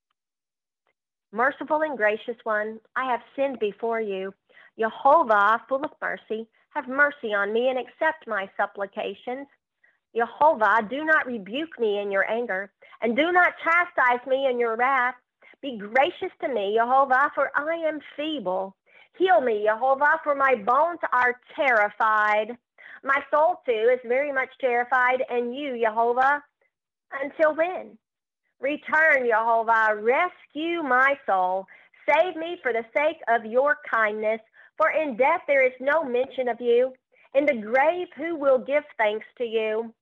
Merciful and gracious one, I have sinned before you. Jehovah, full of mercy, have mercy on me and accept my supplications. Jehovah, do not rebuke me in your anger, and do not chastise me in your wrath. Be gracious to me, Jehovah, for I am feeble. Heal me, Jehovah, for my bones are terrified. My soul, too, is very much terrified, and you, Jehovah, until when? Return, Jehovah, rescue my soul. Save me for the sake of your kindness, for in death there is no mention of you. In the grave, who will give thanks to you?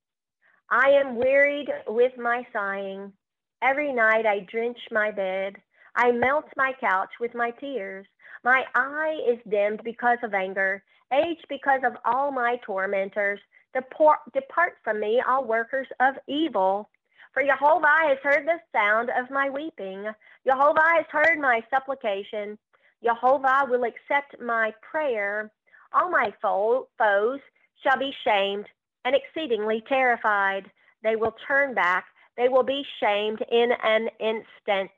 I am wearied with my sighing. Every night I drench my bed. I melt my couch with my tears. My eye is dimmed because of anger, aged because of all my tormentors. Depart from me, all workers of evil. For Jehovah has heard the sound of my weeping. Jehovah has heard my supplication. Jehovah will accept my prayer. All my foes shall be shamed and exceedingly terrified. They will turn back. They will be shamed in an instant.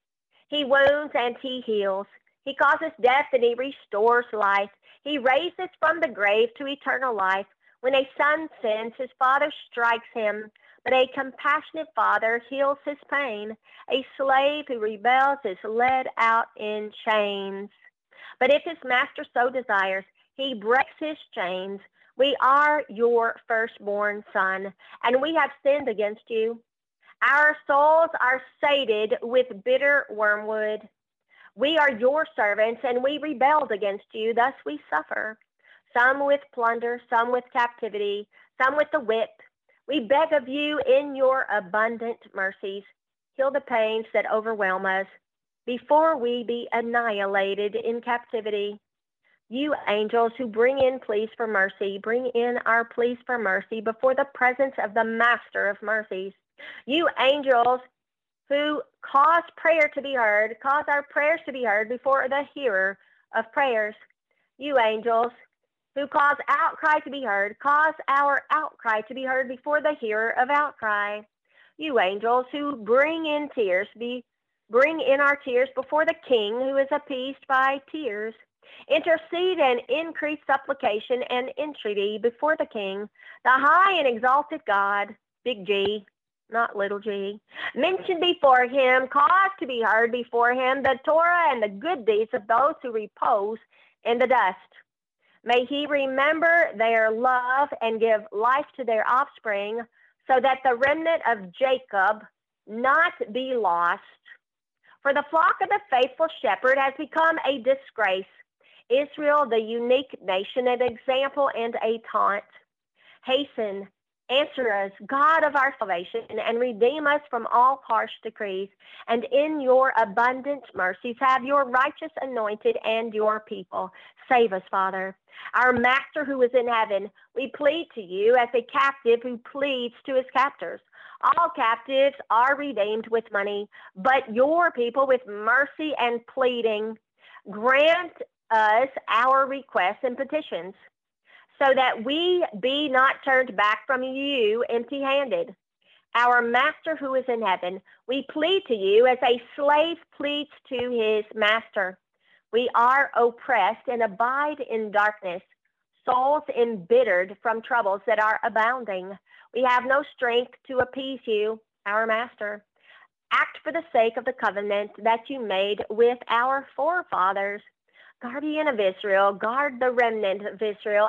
He wounds and he heals. He causes death and he restores life. He raises from the grave to eternal life. When a son sins, his father strikes him, but a compassionate father heals his pain. A slave who rebels is led out in chains. But if his master so desires, he breaks his chains. We are your firstborn son, and we have sinned against you. Our souls are sated with bitter wormwood. We are your servants, and we rebelled against you. Thus we suffer, some with plunder, some with captivity, some with the whip. We beg of you in your abundant mercies, heal the pains that overwhelm us before we be annihilated in captivity. You angels who bring in pleas for mercy, bring in our pleas for mercy before the presence of the Master of mercies. You angels who cause prayer to be heard, cause our prayers to be heard before the hearer of prayers. You angels who cause outcry to be heard, cause our outcry to be heard before the hearer of outcry. You angels who bring in tears Bring in our tears before the King who is appeased by tears. Intercede and increase supplication and entreaty before the King, the high and exalted God, big G, not little g. Mention before him, cause to be heard before him, the Torah and the good deeds of those who repose in the dust. May he remember their love and give life to their offspring, so that the remnant of Jacob not be lost. For the flock of the faithful shepherd has become a disgrace. Israel, the unique nation, an example and a taunt. Hasten, answer us, God of our salvation, and redeem us from all harsh decrees. And in your abundant mercies, have your righteous anointed and your people. Save us, Father. Our Master who is in heaven, we plead to you as a captive who pleads to his captors. All captives are redeemed with money, but your people with mercy and pleading. Grant us our requests and petitions, so that we be not turned back from you empty-handed. Our Master who is in heaven, we plead to you as a slave pleads to his master. We are oppressed and abide in darkness, souls embittered from troubles that are abounding. We have no strength to appease you, our Master. Act for the sake of the covenant that you made with our forefathers. Guardian of Israel, guard the remnant of Israel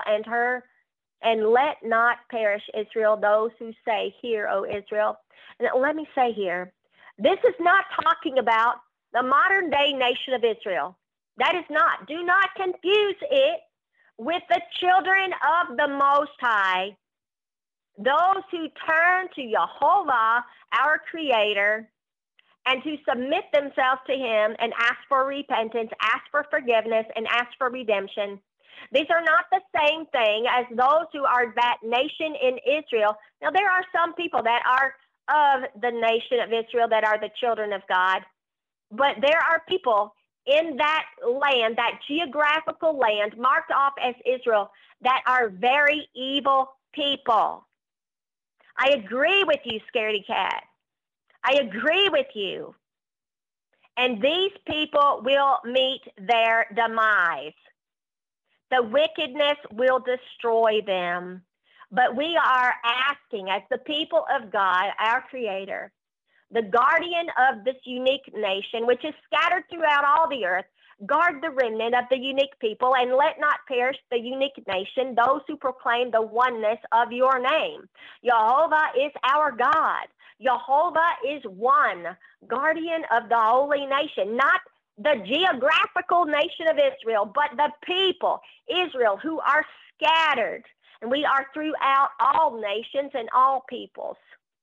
and let not perish Israel those who say, Hear, O Israel. And let me say here, this is not talking about the modern day nation of Israel. That is not. Do not confuse it with the children of the Most High, those who turn to Jehovah, our Creator, and to submit themselves to him and ask for repentance, ask for forgiveness, and ask for redemption. These are not the same thing as those who are that nation in Israel. Now, there are some people that are of the nation of Israel that are the children of God, but there are people in that land, that geographical land marked off as Israel, that are very evil people. I agree with you, Scaredy Cat. I agree with you. And these people will meet their demise. The wickedness will destroy them. But we are asking, as the people of God, our Creator, the guardian of this unique nation, which is scattered throughout all the earth, guard the remnant of the unique people and let not perish the unique nation, those who proclaim the oneness of your name. Jehovah is our God. Jehovah is one, guardian of the holy nation, not the geographical nation of Israel, but the people, Israel, who are scattered. And we are throughout all nations and all peoples.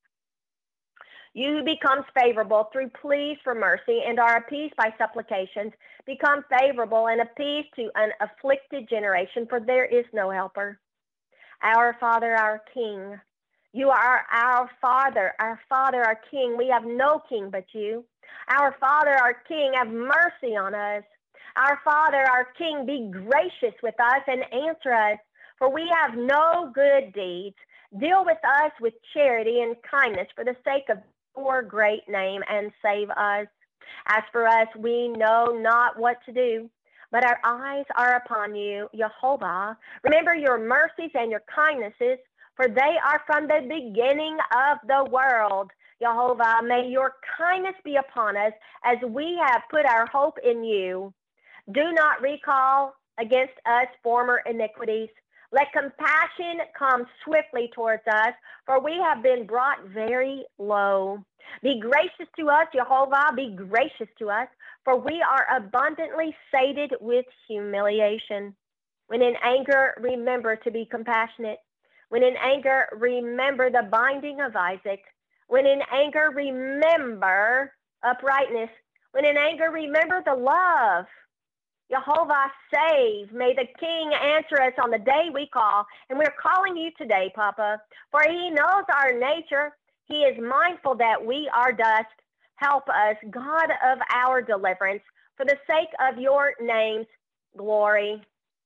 You who becomes favorable through pleas for mercy and are appeased by supplications, become favorable and appeased to an afflicted generation, for there is no helper. Our Father, our King, you are our Father, our King. We have no King but you. Our Father, our King, have mercy on us. Our Father, our King, be gracious with us and answer us, for we have no good deeds. Deal with us with charity and kindness for the sake of your great name and save us. As for us, we know not what to do, but our eyes are upon you, Jehovah. Remember your mercies and your kindnesses, for they are from the beginning of the world. Jehovah, may your kindness be upon us as we have put our hope in you. Do not recall against us former iniquities. Let compassion come swiftly towards us, for we have been brought very low. Be gracious to us, Jehovah, be gracious to us, for we are abundantly sated with humiliation. When in anger, remember to be compassionate. When in anger, remember the binding of Isaac. When in anger, remember uprightness. When in anger, remember the love. Jehovah, save. May the King answer us on the day we call. And we're calling you today, Papa, for he knows our nature. He is mindful that we are dust. Help us, God of our deliverance, for the sake of your name's glory.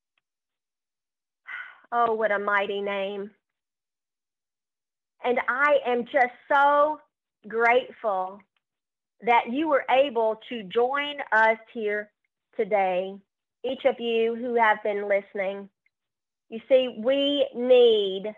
Oh, what a mighty name. And I am just so grateful that you were able to join us here today, each of you who have been listening. You see, we need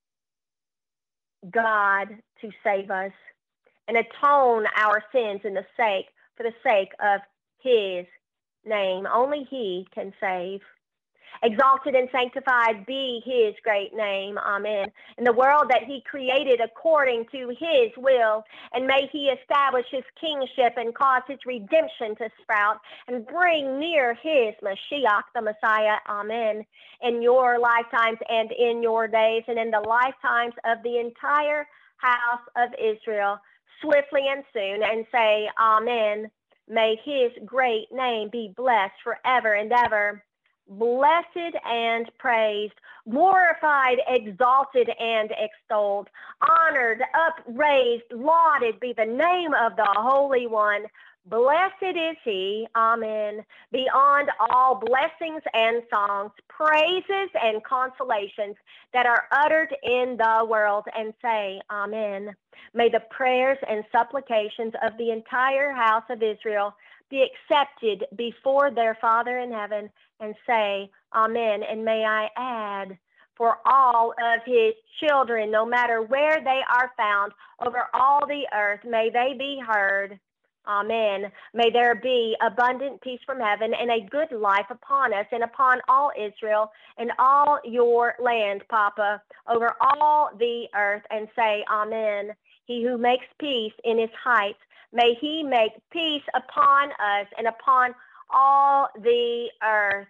God to save us and atone our sins for the sake of his name. Only he can save. Exalted and sanctified be his great name. Amen. In the world that he created according to his will, and may he establish his kingship and cause his redemption to sprout and bring near his Mashiach, the Messiah. Amen. In your lifetimes and in your days and in the lifetimes of the entire house of Israel, swiftly and soon, and say, Amen. May his great name be blessed forever and ever. Blessed and praised, glorified, exalted, and extolled, honored, upraised, lauded be the name of the Holy One. Blessed is he, amen, beyond all blessings and songs, praises and consolations that are uttered in the world, and say, amen. May the prayers and supplications of the entire house of Israel be accepted before their Father in heaven, and say, amen. And may I add, for all of his children, no matter where they are found over all the earth, may they be heard. Amen. May there be abundant peace from heaven and a good life upon us and upon all Israel and all your land, Papa, over all the earth, and say, amen. He who makes peace in his heights, may he make peace upon us and upon all the earth.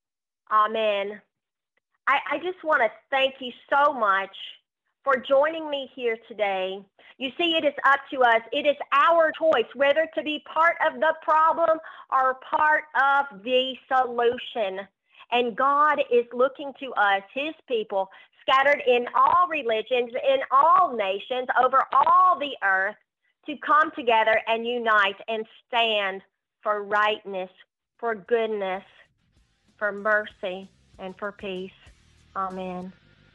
Amen. I just want to thank you so much for joining me here today. You see, it is up to us. It is our choice whether to be part of the problem or part of the solution. And God is looking to us, his people, scattered in all religions, in all nations, over all the earth, to come together and unite and stand for rightness, for goodness, for mercy, and for peace. Amen.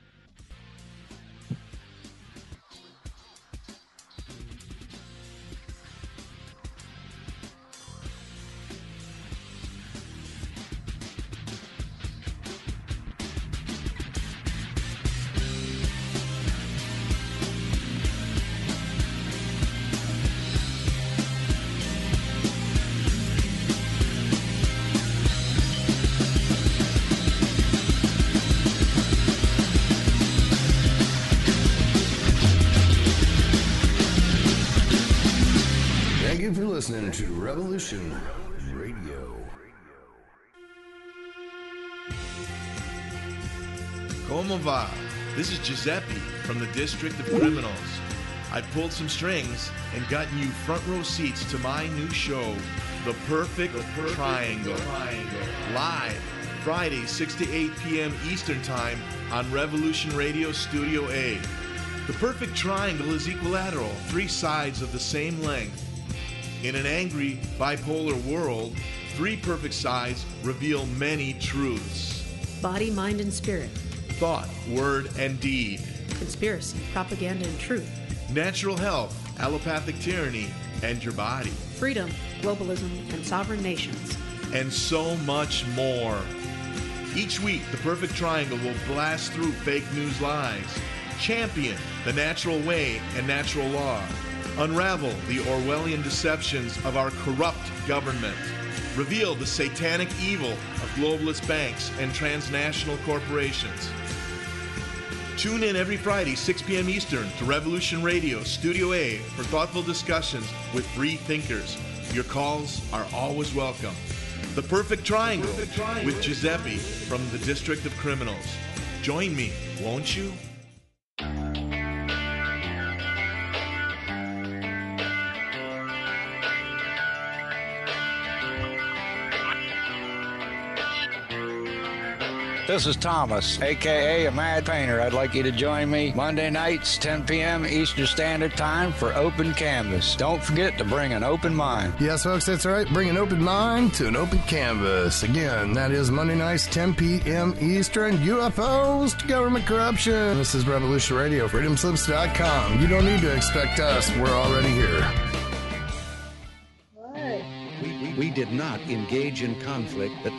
You're listening to Revolution Radio. Como va? This is Giuseppe from the District of Criminals. I pulled some strings and gotten you front row seats to my new show, The Perfect Triangle. Live, Friday, 6 to 8 p.m. Eastern Time on Revolution Radio Studio A. The Perfect Triangle is equilateral, 3 sides of the same length. In an angry, bipolar world, 3 perfect sides reveal many truths. Body, mind, and spirit. Thought, word, and deed. Conspiracy, propaganda, and truth. Natural health, allopathic tyranny, and your body. Freedom, globalism, and sovereign nations. And so much more. Each week, the Perfect Triangle will blast through fake news lies, champion the natural way and natural law, unravel the Orwellian deceptions of our corrupt government, reveal the satanic evil of globalist banks and transnational corporations. Tune in every Friday, 6 p.m. Eastern, to Revolution Radio Studio A for thoughtful discussions with free thinkers. Your calls are always welcome. The Perfect Triangle with Giuseppe from the District of Criminals. Join me, won't you? This is Thomas, a.k.a. a Mad Painter. I'd like you to join me Monday nights, 10 p.m. Eastern Standard Time for Open Canvas. Don't forget to bring an open mind. Yes, folks, that's right. Bring an open mind to an open canvas. Again, that is Monday nights, 10 p.m. Eastern. UFOs to government corruption. This is Revolution Radio, freedomslips.com. You don't need to expect us. We're already here. We did not engage in conflict that